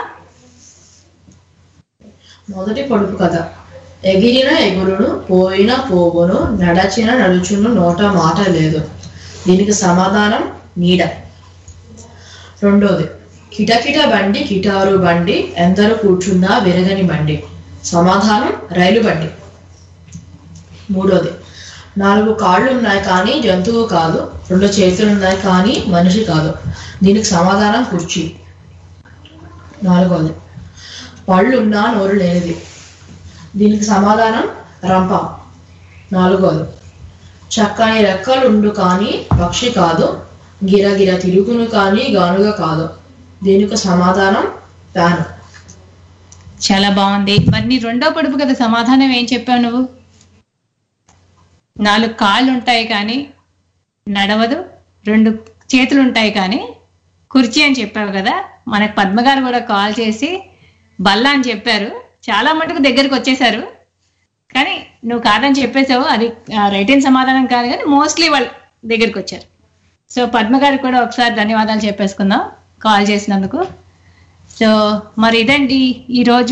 మొదటి పొడుపు కథ. ఎగిరిన ఎగురును పోయిన పోవును నడచిన నడుచును నోట మాట లేదు. దీనికి సమాధానం నీడ. రెండోది. కిటకిట బండి కిటారు బండి ఎందరు కూర్చున్నా విరగని బండి. సమాధానం రైలు బండి. మూడోది. నాలుగు కాళ్ళు ఉన్నాయి కానీ జంతువు కాదు, రెండు చేతులు ఉన్నాయి కానీ మనిషి కాదు. దీనికి సమాధానం కుర్చీ. నాలుగోది. పళ్ళున్నా నోరు లేనిది. దీనికి సమాధానం రంప. నాలుగోది. చక్కని రెక్కలుండు కానీ పక్షి కాదు, గిరగిర తిరుగును కానీ గానుగ కాదు. దీనికి సమాధానం ఫ్యాన్. చాలా బాగుంది. మరి నీ రెండో పొడుపు కదా సమాధానం ఏం చెప్పావు నువ్వు? నాలుగు కాళ్ళు ఉంటాయి కానీ నడవదు, రెండు చేతులు ఉంటాయి కానీ కుర్చీ అని చెప్పావు కదా. మనకు పద్మ గారు కూడా కాల్ చేసి బల్ల అని చెప్పారు. చాలా మటుకు దగ్గరికి వచ్చేసారు కానీ నువ్వు కాదని చెప్పేసావు. అది రైట్ అయిన సమాధానం కాదు కానీ మోస్ట్లీ వాళ్ళు దగ్గరికి వచ్చారు. సో పద్మ గారికి కూడా ఒకసారి ధన్యవాదాలు చెప్పేసుకుందాం కాల్ చేసినందుకు. సో మరి ఇదండి ఈరోజు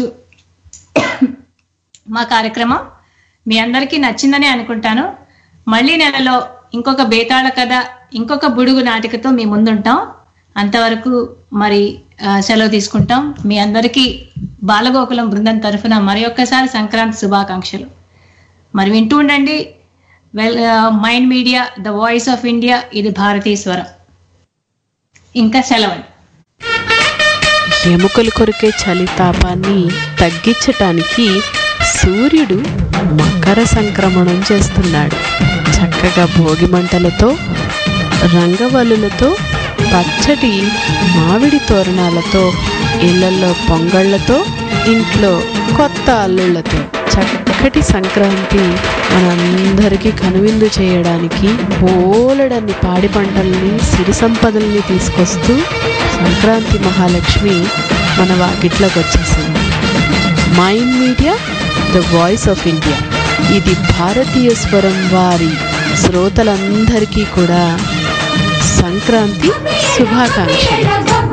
మా కార్యక్రమం. మీ అందరికీ నచ్చిందని అనుకుంటాను. మళ్ళీ నెలలో ఇంకొక బేతాళ కథ, ఇంకొక బుడుగు నాటికతో మీ ముందుంటాం. అంతవరకు మరి సెలవు తీసుకుంటాం. మీ అందరికీ బాలగోకులం బృందం తరఫున మరి ఒక్కసారి సంక్రాంతి శుభాకాంక్షలు. మరి వింటూ ఉండండి well Mind Media the voice of India, ఇది భారతీయ స్వరం. ఇంకా సెలవండి. ఎముకలు కొరికే చలి తాపాన్ని తగ్గించటానికి సూర్యుడు మకర సంక్రమణం చేస్తున్నాడు. చక్కగా భోగి మంటలతో, రంగవల్లులతో, పచ్చటి మామిడి తోరణాలతో, ఇళ్లలో పొంగళ్లతో, ఇంట్లో కొత్త అల్లుళ్లతో చక్కటి సంక్రాంతి మనందరికీ కనువిందు చేయడానికి బోలెడన్ని పాడి పంటల్ని, సిరి సంపదల్ని తీసుకొస్తూ సంక్రాంతి మహాలక్ష్మి మన వాకిట్లోకి వచ్చేసింది. Mind Media the voice of India, ఇది భారతీయ స్వరం వారి శ్రోతలందరికీ కూడా సంక్రాంతి శుభాకాంక్షలు.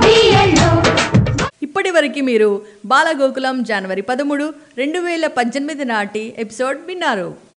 ఇప్పటి వరకు మీరు బాలగోకులం జనవరి పదమూడు రెండు వేల పద్దెనిమిది నాటి ఎపిసోడ్ విన్నారు.